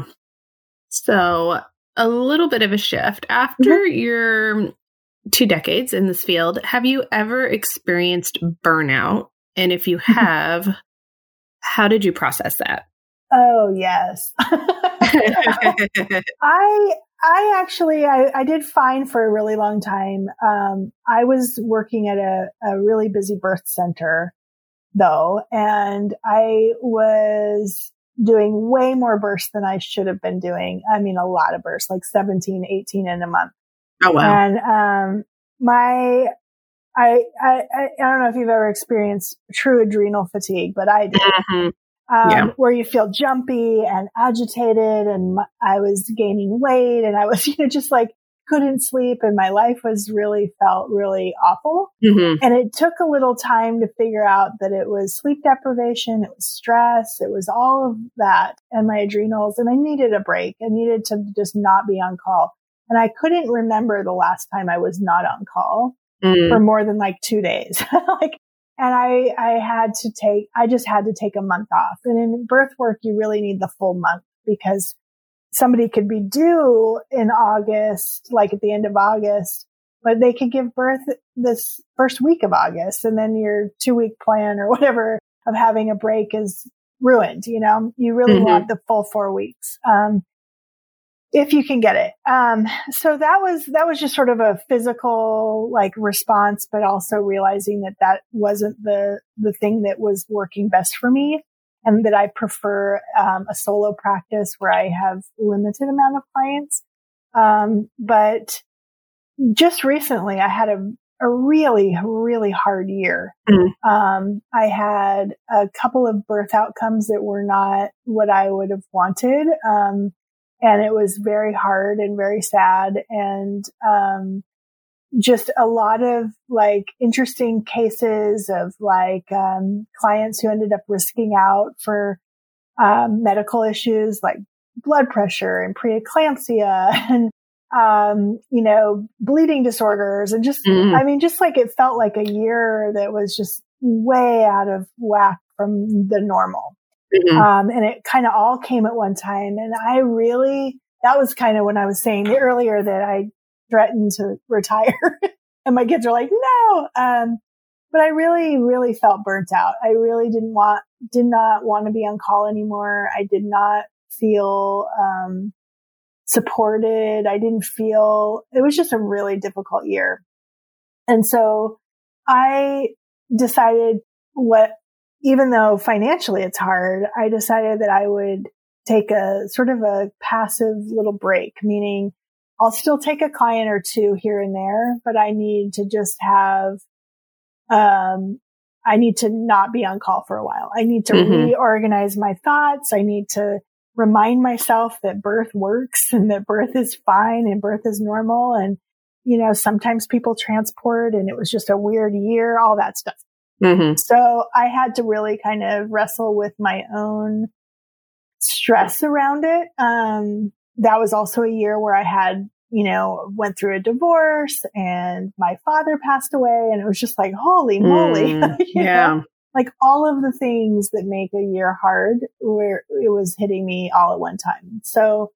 So a little bit of a shift. After mm-hmm. your two decades in this field, have you ever experienced burnout? And if you have, how did you process that? Oh, yes. I, I actually, I, I did fine for a really long time. Um, I was working at a, a really busy birth center though, and I was doing way more births than I should have been doing. I mean, a lot of births, like seventeen, eighteen in a month. Oh, wow. And, um, my, I, I, I don't know if you've ever experienced true adrenal fatigue, but I did. Mm-hmm. Um, yeah. Where you feel jumpy and agitated, and my, I was gaining weight, and I was, you know, just like couldn't sleep and my life was really felt really awful. Mm-hmm. And it took a little time to figure out that it was sleep deprivation. It was stress. It was all of that and my adrenals. And I needed a break. I needed to just not be on call. And I couldn't remember the last time I was not on call mm. for more than like two days. like, and I, I had to take, I just had to take a month off. And in birth work, you really need the full month because somebody could be due in August, like at the end of August, but they could give birth this first week of August. And then your two week plan or whatever of having a break is ruined. You know, you really mm-hmm. want the full four weeks. Um, if you can get it. Um, so that was, that was just sort of a physical like response, but also realizing that that wasn't the, the thing that was working best for me. And that I prefer um, a solo practice where I have limited amount of clients. Um, but just recently, I had a, a really, really hard year. Mm-hmm. Um, I had a couple of birth outcomes that were not what I would have wanted. Um, and it was very hard and very sad. And um, just a lot of like interesting cases of like um, clients who ended up risking out for um, medical issues like blood pressure and preeclampsia and, um, you know, bleeding disorders and just, mm. I mean, just like it felt like a year that was just way out of whack from the normal. Mm-hmm. Um, and it kind of all came at one time. And I really, that was kind of when I was saying earlier that I threatened to retire and my kids are like, no. Um, but I really, really felt burnt out. I really didn't want, did not want to be on call anymore. I did not feel, um, supported. I didn't feel, it was just a really difficult year. And so I decided what, even though financially it's hard, I decided that I would take a sort of a passive little break, meaning I'll still take a client or two here and there, but I need to just have, um, I need to not be on call for a while. I need to mm-hmm. reorganize my thoughts. I need to remind myself that birth works and that birth is fine and birth is normal. And, you know, sometimes people transport and it was just a weird year, all that stuff. Mm-hmm. So I had to really kind of wrestle with my own stress around it. Um, that was also a year where I had, you know, went through a divorce and my father passed away and it was just like, holy moly. Mm, yeah. know? Like all of the things that make a year hard where it was hitting me all at one time. So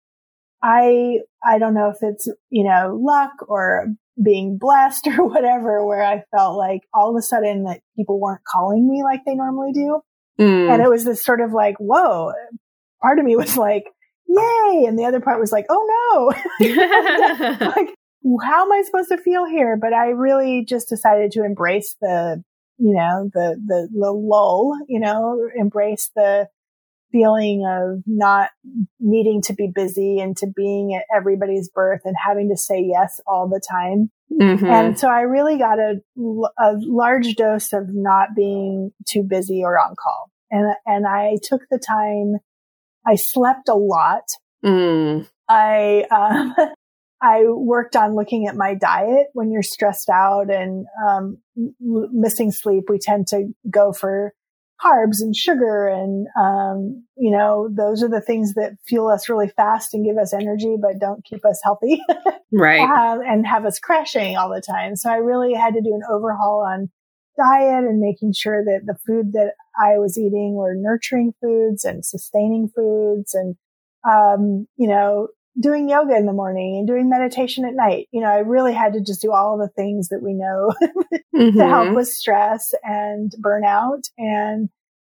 I, I don't know if it's, you know, luck or being blessed or whatever, where I felt like all of a sudden that people weren't calling me like they normally do. Mm. And it was this sort of like, whoa, part of me was like, yay. And the other part was like, oh no, like, how am I supposed to feel here? But I really just decided to embrace the, you know, the, the, the lull, you know, embrace the feeling of not needing to be busy and to being at everybody's birth and having to say yes all the time. Mm-hmm. And so I really got a, a large dose of not being too busy or on call. And, and I took the time. I slept a lot. Mm. I, um, I worked on looking at my diet. When you're stressed out and, um, m- missing sleep, we tend to go for carbs and sugar. And, um, you know, those are the things that fuel us really fast and give us energy, but don't keep us healthy. Right. um, and have us crashing all the time. So I really had to do an overhaul on diet and making sure that the food that I was eating were nurturing foods and sustaining foods and, um, you know, doing yoga in the morning and doing meditation at night. You know, I really had to just do all the things that we know mm-hmm. to help with stress and burnout. And,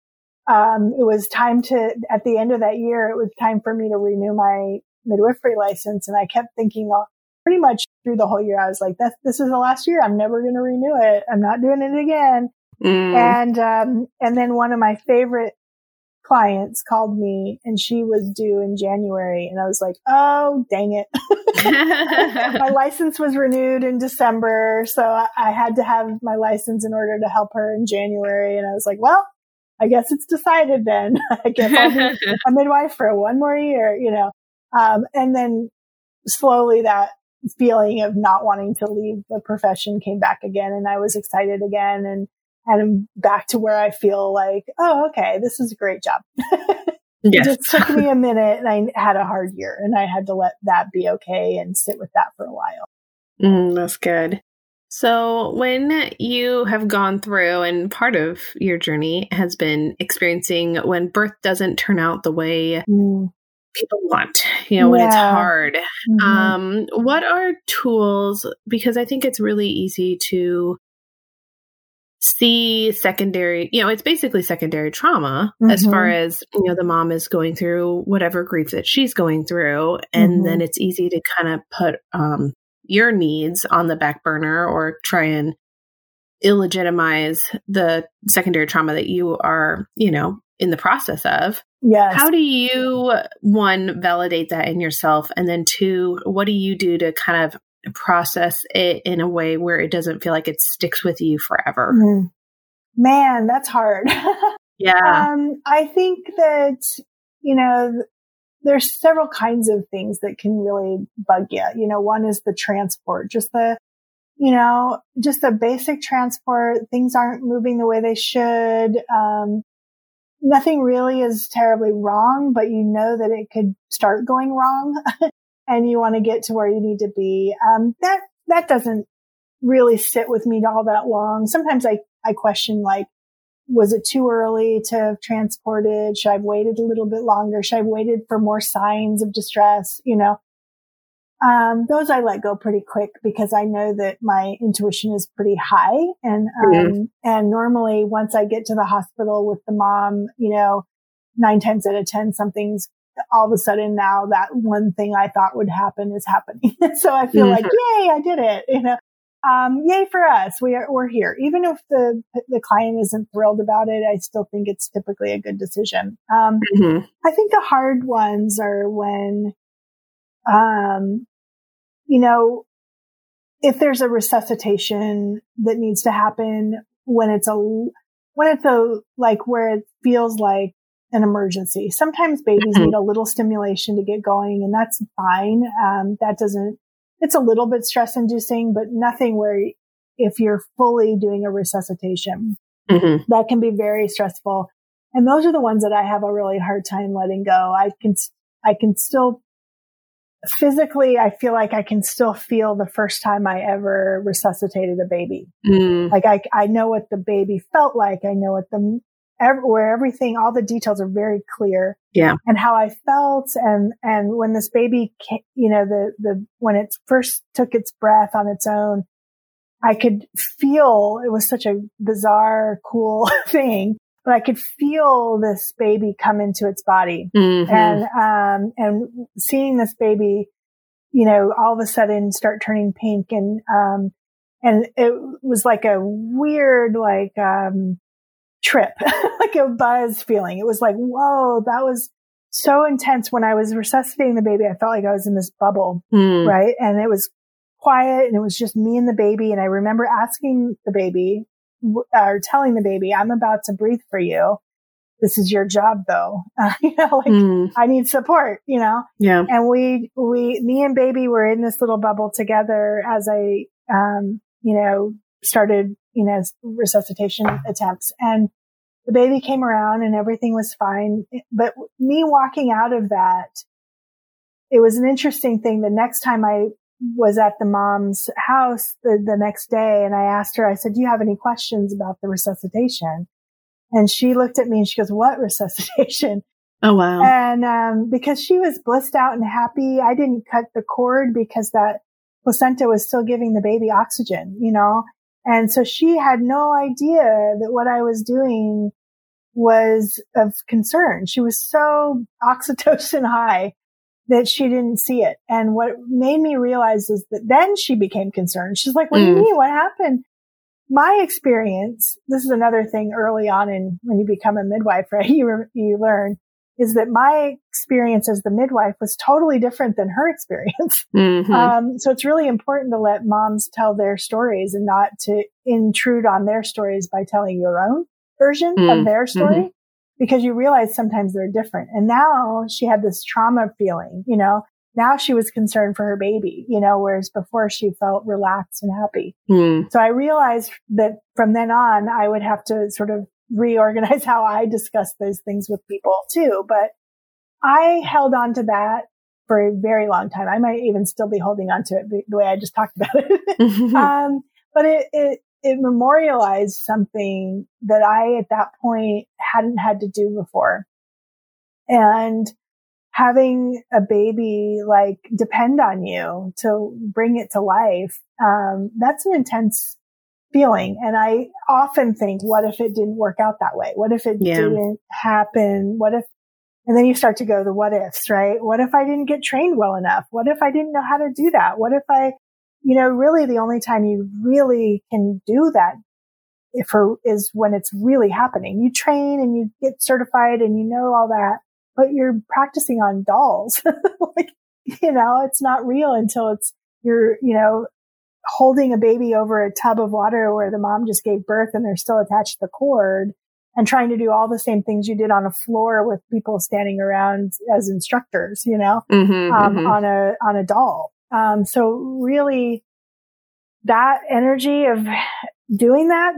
um, it was time to, at the end of that year, it was time for me to renew my midwifery license. And I kept thinking all, pretty much through the whole year, I was like, "That's this is the last year. I'm never going to renew it. I'm not doing it again." Mm. And um, and then one of my favorite clients called me, and she was due in January, and I was like, "Oh, dang it!" My license was renewed in December, so I, I had to have my license in order to help her in January. And I was like, "Well, I guess it's decided then. I guess I'll be a midwife for one more year," you know. Um, and then slowly that feeling of not wanting to leave the profession came back again, and I was excited again, and and I'm back to where I feel like, oh, okay, this is a great job. Yes. It just took me a minute, and I had a hard year, and I had to let that be okay and sit with that for a while. Mm, that's good. So when you have gone through, and part of your journey has been experiencing when birth doesn't turn out the way mm. people want, you know, yeah. when it's hard, mm-hmm. um, what are tools? Because I think it's really easy to see secondary, you know, it's basically secondary trauma mm-hmm. as far as, you know, the mom is going through whatever grief that she's going through. And mm-hmm. then it's easy to kind of put um, your needs on the back burner or try and illegitimize the secondary trauma that you are, you know, in the process of. Yes. How do you, one, validate that in yourself? And then two, what do you do to kind of process it in a way where it doesn't feel like it sticks with you forever? Mm. Man, that's hard. Yeah. Um, I think that, you know, there's several kinds of things that can really bug you. You know, one is the transport, just the, you know, just the basic transport. Things aren't moving the way they should. Um, nothing really is terribly wrong, but you know that it could start going wrong. And you want to get to where you need to be. Um, that, that doesn't really sit with me all that long. Sometimes I, I question, like, was it too early to have transported? Should I have waited a little bit longer? Should I have waited for more signs of distress? You know, um, those I let go pretty quick because I know that my intuition is pretty high. And, um, mm-hmm. and normally once I get to the hospital with the mom, you know, nine times out of ten, something's all of a sudden now that one thing I thought would happen is happening. So I feel mm-hmm. like, yay, I did it. You know, um, yay for us. We are, we're here. Even if the, the client isn't thrilled about it, I still think it's typically a good decision. Um, mm-hmm. I think the hard ones are when, um, you know, if there's a resuscitation that needs to happen when it's a, when it's a, like where it feels like an emergency. Sometimes babies mm-hmm. need a little stimulation to get going, and that's fine. Um, that doesn't, it's a little bit stress inducing, but nothing where if you're fully doing a resuscitation, mm-hmm. that can be very stressful. And those are the ones that I have a really hard time letting go. I can, I can still physically, I feel like I can still feel the first time I ever resuscitated a baby. Mm. Like I, I know what the baby felt like. I know what the, where everything, all the details are very clear. Yeah. And how I felt. And, and when this baby, came, you know, the, the, when it first took its breath on its own, I could feel, it was such a bizarre, cool thing, but I could feel this baby come into its body. Mm-hmm. And, um, and seeing this baby, you know, all of a sudden start turning pink and, um, and it was like a weird, like, um, trip, like a buzz feeling. It was like, whoa, that was so intense. When I was resuscitating the baby, I felt like I was in this bubble, mm. right? And it was quiet and it was just me and the baby. And I remember asking the baby or telling the baby, I'm about to breathe for you. This is your job though. Uh, you know, like mm. I need support, you know? Yeah. And we, we, me and baby were in this little bubble together as I, um, you know, started, you know, resuscitation attempts, and the baby came around and everything was fine. But me walking out of that, it was an interesting thing. The next time I was at the mom's house the, the next day, and I asked her, I said, do you have any questions about the resuscitation? And she looked at me and she goes, what resuscitation? Oh, wow. And, um, because she was blissed out and happy, I didn't cut the cord because that placenta was still giving the baby oxygen, you know? And so she had no idea that what I was doing was of concern. She was so oxytocin high that she didn't see it. And what made me realize is that then she became concerned. She's like, what mm. do you mean? What happened? My experience, this is another thing early on in when you become a midwife, right? You, you learn is that my experience as the midwife was totally different than her experience. Mm-hmm. Um, so it's really important to let moms tell their stories and not to intrude on their stories by telling your own version mm-hmm. of their story, mm-hmm. because you realize sometimes they're different. And now she had this trauma feeling, you know, now she was concerned for her baby, you know, whereas before she felt relaxed and happy. Mm. So I realized that from then on, I would have to sort of reorganize how I discuss those things with people too. But I held on to that for a very long time. I might even still be holding on to it the way I just talked about it. um, but it, it, it memorialized something that I, at that point, hadn't had to do before. And having a baby like depend on you to bring it to life, um, that's an intense feeling. And I often think, what if it didn't work out that way? What if it yeah. didn't happen? What if, and then you start to go the what ifs, right? What if I didn't get trained well enough? What if I didn't know how to do that? What if I, you know, really the only time you really can do that if for, is when it's really happening. You train and you get certified and you know all that, but you're practicing on dolls. Like, you know, it's not real until it's, you're, you know, holding a baby over a tub of water where the mom just gave birth and they're still attached to the cord and trying to do all the same things you did on a floor with people standing around as instructors, you know, mm-hmm, um, mm-hmm. on a, on a doll. Um, so really that energy of doing that,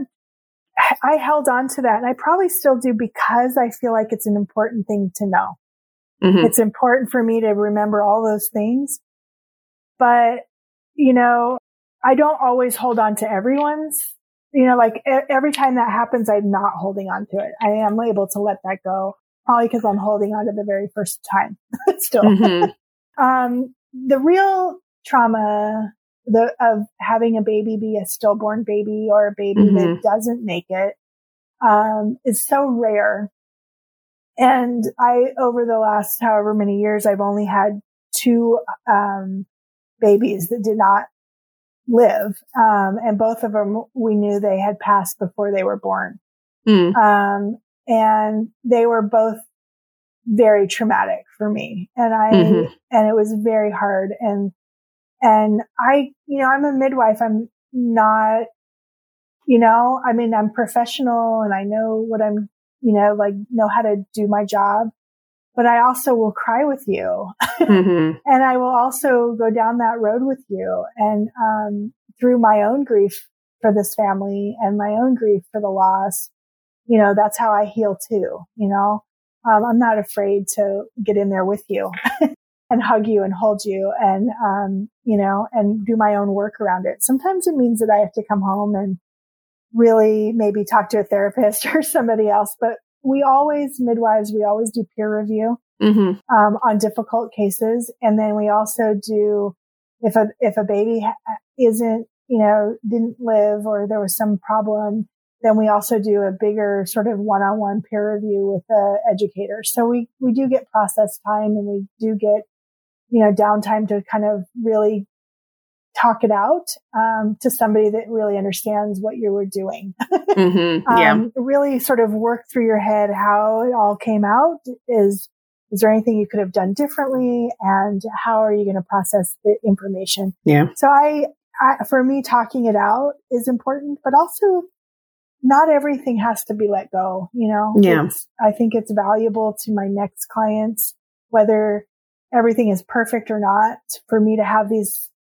I held on to that, and I probably still do because I feel like it's an important thing to know. Mm-hmm. It's important for me to remember all those things. But, you know, I don't always hold on to everyone's, you know, like e- every time that happens, I'm not holding on to it. I am able to let that go, probably because I'm holding on to the very first time still. Mm-hmm. um, the real trauma The, of having a baby be a stillborn baby or a baby mm-hmm. that doesn't make it, um, is so rare. And I, over the last however many years, I've only had two, um, babies that did not live. Um, and both of them, we knew they had passed before they were born. Mm. Um, and they were both very traumatic for me. And I, mm-hmm. and it was very hard. And And I, you know, I'm a midwife. I'm not, you know, I mean, I'm professional and I know what I'm, you know, like know how to do my job, but I also will cry with you. Mm-hmm. And I will also go down that road with you. And, um, through my own grief for this family and my own grief for the loss, you know, that's how I heal too. You know, um, I'm not afraid to get in there with you. And hug you and hold you and, um, you know, and do my own work around it. Sometimes it means that I have to come home and really maybe talk to a therapist or somebody else. But we always, midwives, we always do peer review, mm-hmm. um, on difficult cases. And then we also do, if a, if a baby ha- isn't, you know, didn't live or there was some problem, then we also do a bigger sort of one-on-one peer review with the educator. So we, we do get process time and we do get, you know, downtime to kind of really talk it out, um, to somebody that really understands what you were doing. Mm-hmm. Yeah. Um, really sort of work through your head how it all came out. Is, is there anything you could have done differently? And how are you going to process the information? Yeah. So I, I, for me, talking it out is important, but also not everything has to be let go. You know, yeah. It's, I think it's valuable to my next clients, whether everything is perfect or not, for me to have these,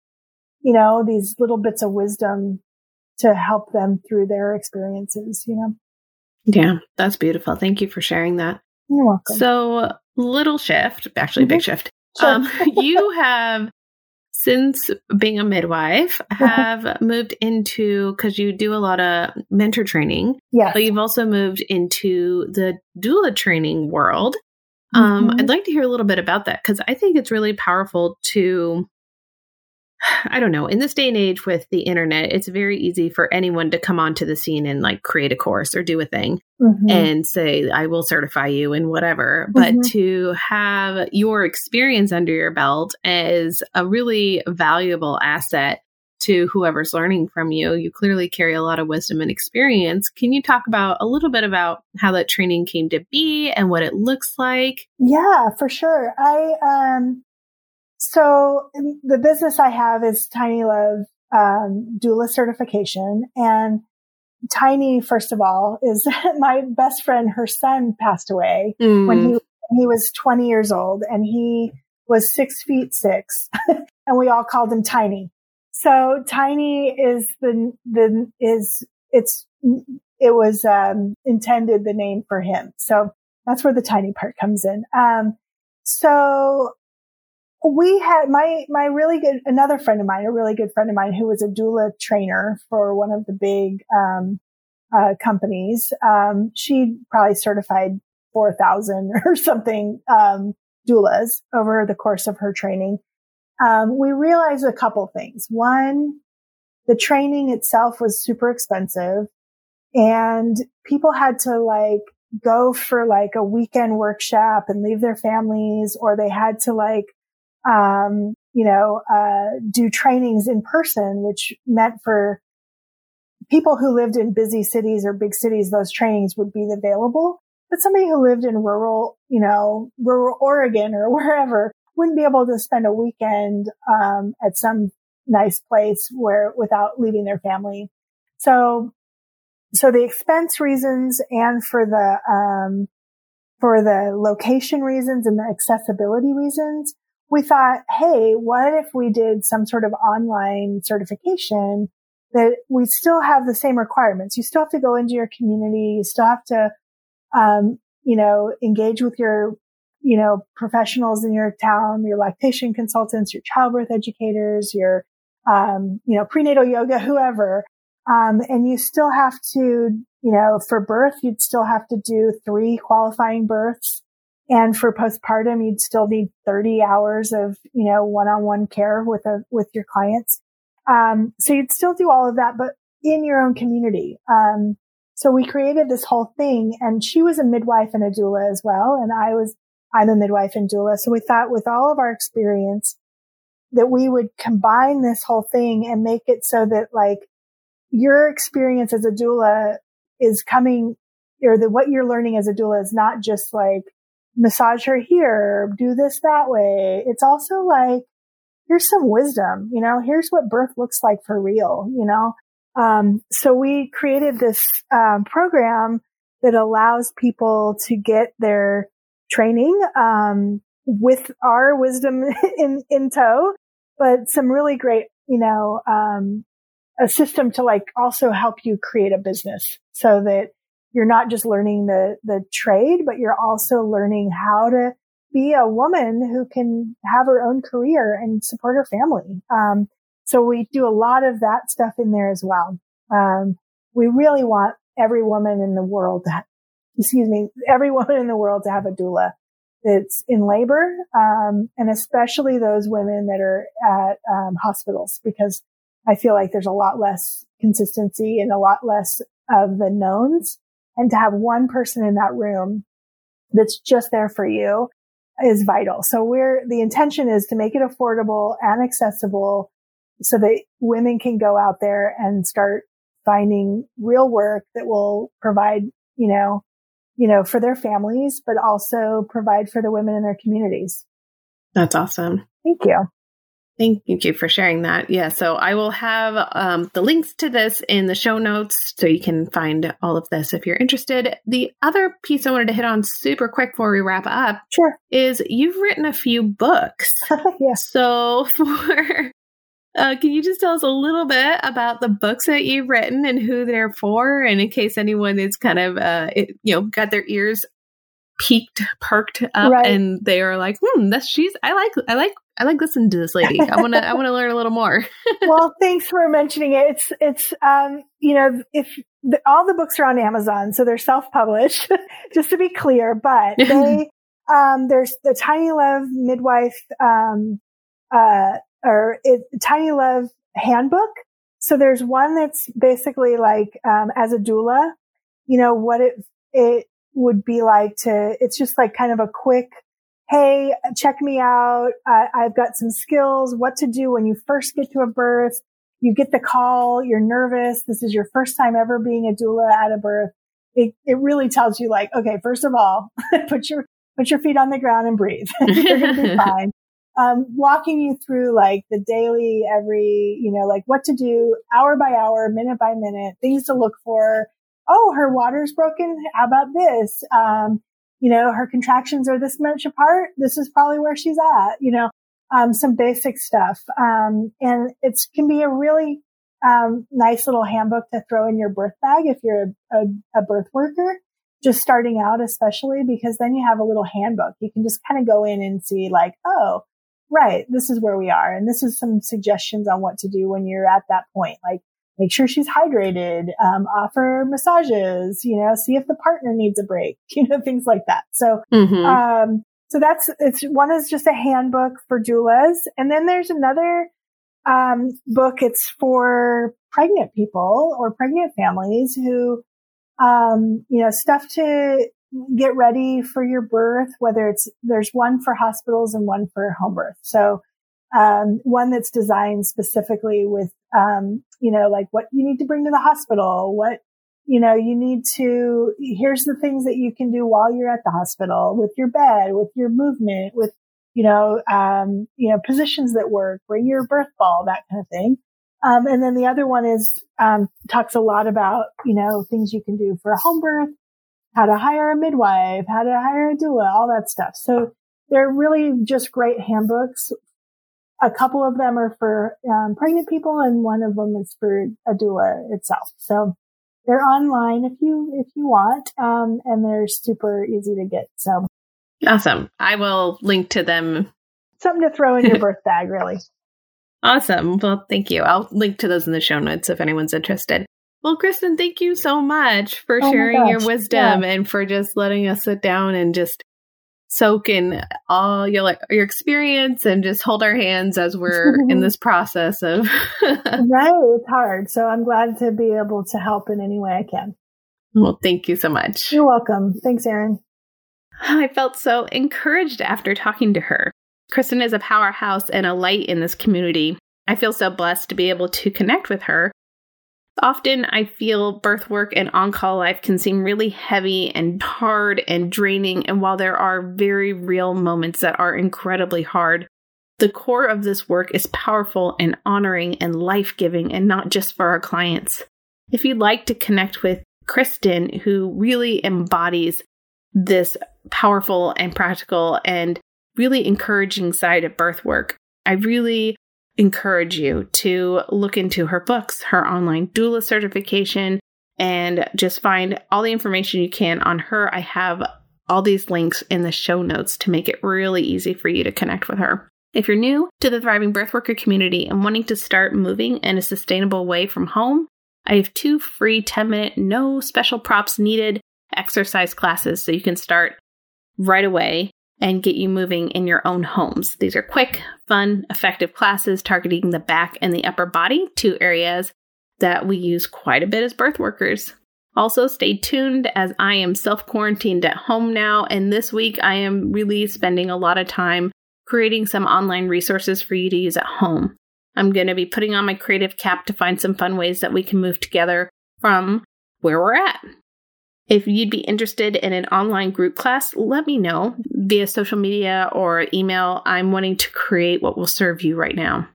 you know, these little bits of wisdom to help them through their experiences, you know? Yeah, that's beautiful. Thank you for sharing that. You're welcome. So little shift, actually mm-hmm. big shift. Sure. Um, you have, since being a midwife, have moved into, because you do a lot of mentor training, yes. but you've also moved into the doula training world. Um, mm-hmm. I'd like to hear a little bit about that because I think it's really powerful to, I don't know, in this day and age with the internet, it's very easy for anyone to come onto the scene and like create a course or do a thing mm-hmm. and say, I will certify you and whatever. Mm-hmm. But to have your experience under your belt as a really valuable asset to whoever's learning from you, you clearly carry a lot of wisdom and experience. Can you talk about a little bit about how that training came to be and what it looks like? Yeah, for sure. I, um, so the business I have is Tiny Love, um, doula certification. And Tiny, first of all, is my best friend. Her son passed away mm. when he, he was twenty years old, and he was six feet six, and we all called him Tiny. So Tiny is the the is it's it was um, intended the name for him. So that's where the tiny part comes in. Um, so we had my my really good another friend of mine, a really good friend of mine, who was a doula trainer for one of the big um, uh, companies. Um, she probably certified four thousand or something um, doulas over the course of her training. Um, we realized a couple things. One, the training itself was super expensive, and people had to like go for like a weekend workshop and leave their families, or they had to like, um, you know, uh, do trainings in person, which meant for people who lived in busy cities or big cities, those trainings would be available. But somebody who lived in rural, you know, rural Oregon or wherever wouldn't be able to spend a weekend um, at some nice place where without leaving their family. So, so the expense reasons and for the um, for the location reasons and the accessibility reasons, we thought, hey, what if we did some sort of online certification that we still have the same requirements? You still have to go into your community. You still have to, um, you know, engage with your you know, professionals in your town, your lactation consultants, your childbirth educators, your, um, you know, prenatal yoga, whoever. Um, and you still have to, you know, for birth, you'd still have to do three qualifying births. And for postpartum, you'd still need thirty hours of, you know, one-on-one care with a, with your clients. Um, so you'd still do all of that, but in your own community. Um, so we created this whole thing, and she was a midwife and a doula as well. And I was, I'm a midwife and doula. So we thought with all of our experience that we would combine this whole thing and make it so that like your experience as a doula is coming, or that what you're learning as a doula is not just like massage her here, do this that way. It's also like, here's some wisdom, you know, here's what birth looks like for real, you know? Um, so we created this um, program that allows people to get their training, um, with our wisdom in, in tow, but some really great, you know, um, a system to like also help you create a business so that you're not just learning the, the trade, but you're also learning how to be a woman who can have her own career and support her family. Um, so we do a lot of that stuff in there as well. Um, we really want every woman in the world to excuse me, every woman in the world to have a doula that's in labor, um, and especially those women that are at um, hospitals, because I feel like there's a lot less consistency and a lot less of the knowns. And to have one person in that room that's just there for you is vital. So we're, the intention is to make it affordable and accessible so that women can go out there and start finding real work that will provide, you know, you know, for their families, but also provide for the women in their communities. That's awesome. Thank you. Thank you for sharing that. Yeah. So I will have um, the links to this in the show notes so you can find all of this if you're interested. The other piece I wanted to hit on super quick before we wrap up sure. is you've written a few books. Yes. So for, uh, can you just tell us a little bit about the books that you've written and who they're for? And in case anyone is kind of, uh, it, you know, got their ears peaked, perked up, right. And they are like, hmm, that's, she's, I like, I like, I like listening to this lady. I want to, I want to learn a little more. Well, thanks for mentioning it. It's, it's, um, you know, if the, all the books are on Amazon, so they're self-published, just to be clear, but they, um, there's the Tiny Love Midwife, um, uh, or it, Tiny Love Handbook. So there's one that's basically like, um, as a doula, you know, what it, it would be like to, it's just like kind of a quick, hey, check me out. Uh, I've got some skills, what to do when you first get to a birth. You get the call, you're nervous. This is your first time ever being a doula at a birth. It, it really tells you like, okay, first of all, put your, put your feet on the ground and breathe. You're going to be fine. Um, walking you through like the daily, every, you know, like what to do hour by hour, minute by minute, things to look for. Oh, her water's broken. How about this? Um, you know, her contractions are this much apart. This is probably where she's at, you know, um, some basic stuff. Um, and it can be a really, um, nice little handbook to throw in your birth bag if you're a, a, a birth worker, just starting out, especially because then you have a little handbook. You can just kind of go in and see like, oh, right, this is where we are. And this is some suggestions on what to do when you're at that point. Like, make sure she's hydrated, um, offer massages, you know, see if the partner needs a break, you know, things like that. So, mm-hmm. um, so that's, it's one is just a handbook for doulas. And then there's another, um, book. It's for pregnant people or pregnant families who, um, you know, stuff to get ready for your birth, whether it's, there's one for hospitals and one for home birth. So, um, one that's designed specifically with, um, you know, like what you need to bring to the hospital, what, you know, you need to, here's the things that you can do while you're at the hospital with your bed, with your movement, with, you know, um, you know, positions that work, bring your birth ball, that kind of thing. Um, and then the other one is, um, talks a lot about, you know, things you can do for a home birth, how to hire a midwife, how to hire a doula, all that stuff. So they're really just great handbooks. A couple of them are for um, pregnant people, and one of them is for a doula itself. So they're online if you if you want, um, and they're super easy to get. So awesome! I will link to them. Something to throw in your birth bag, really. Awesome. Well, thank you. I'll link to those in the show notes if anyone's interested. Well, Kristen, thank you so much for oh sharing your wisdom yeah. and for just letting us sit down and just soak in all your your experience and just hold our hands as we're in this process of right. It's hard. So I'm glad to be able to help in any way I can. Well, thank you so much. You're welcome. Thanks, Erin. I felt so encouraged after talking to her. Kristen is a powerhouse and a light in this community. I feel so blessed to be able to connect with her. Often I feel birth work and on-call life can seem really heavy and hard and draining. And while there are very real moments that are incredibly hard, the core of this work is powerful and honoring and life-giving, and not just for our clients. If you'd like to connect with Kristen, who really embodies this powerful and practical and really encouraging side of birth work, I really encourage you to look into her books, her online doula certification, and just find all the information you can on her. I have all these links in the show notes to make it really easy for you to connect with her. If you're new to the Thriving Birthworker community and wanting to start moving in a sustainable way from home, I have two free ten minute, no special props needed exercise classes so you can start right away and get you moving in your own homes. These are quick, fun, effective classes targeting the back and the upper body, two areas that we use quite a bit as birth workers. Also, stay tuned as I am self-quarantined at home now, and this week I am really spending a lot of time creating some online resources for you to use at home. I'm going to be putting on my creative cap to find some fun ways that we can move together from where we're at. If you'd be interested in an online group class, let me know via social media or email. I'm wanting to create what will serve you right now.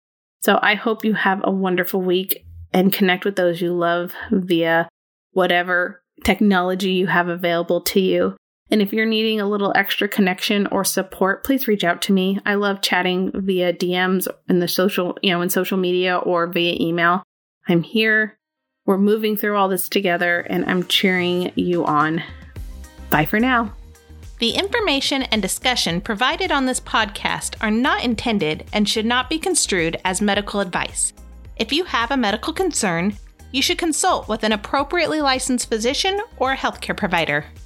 So I hope you have a wonderful week and connect with those you love via whatever technology you have available to you. And if you're needing a little extra connection or support, please reach out to me. I love chatting via D Ms in the social, you know, in social media or via email. I'm here. We're moving through all this together, and I'm cheering you on. Bye for now. The information and discussion provided on this podcast are not intended and should not be construed as medical advice. If you have a medical concern, you should consult with an appropriately licensed physician or a healthcare provider.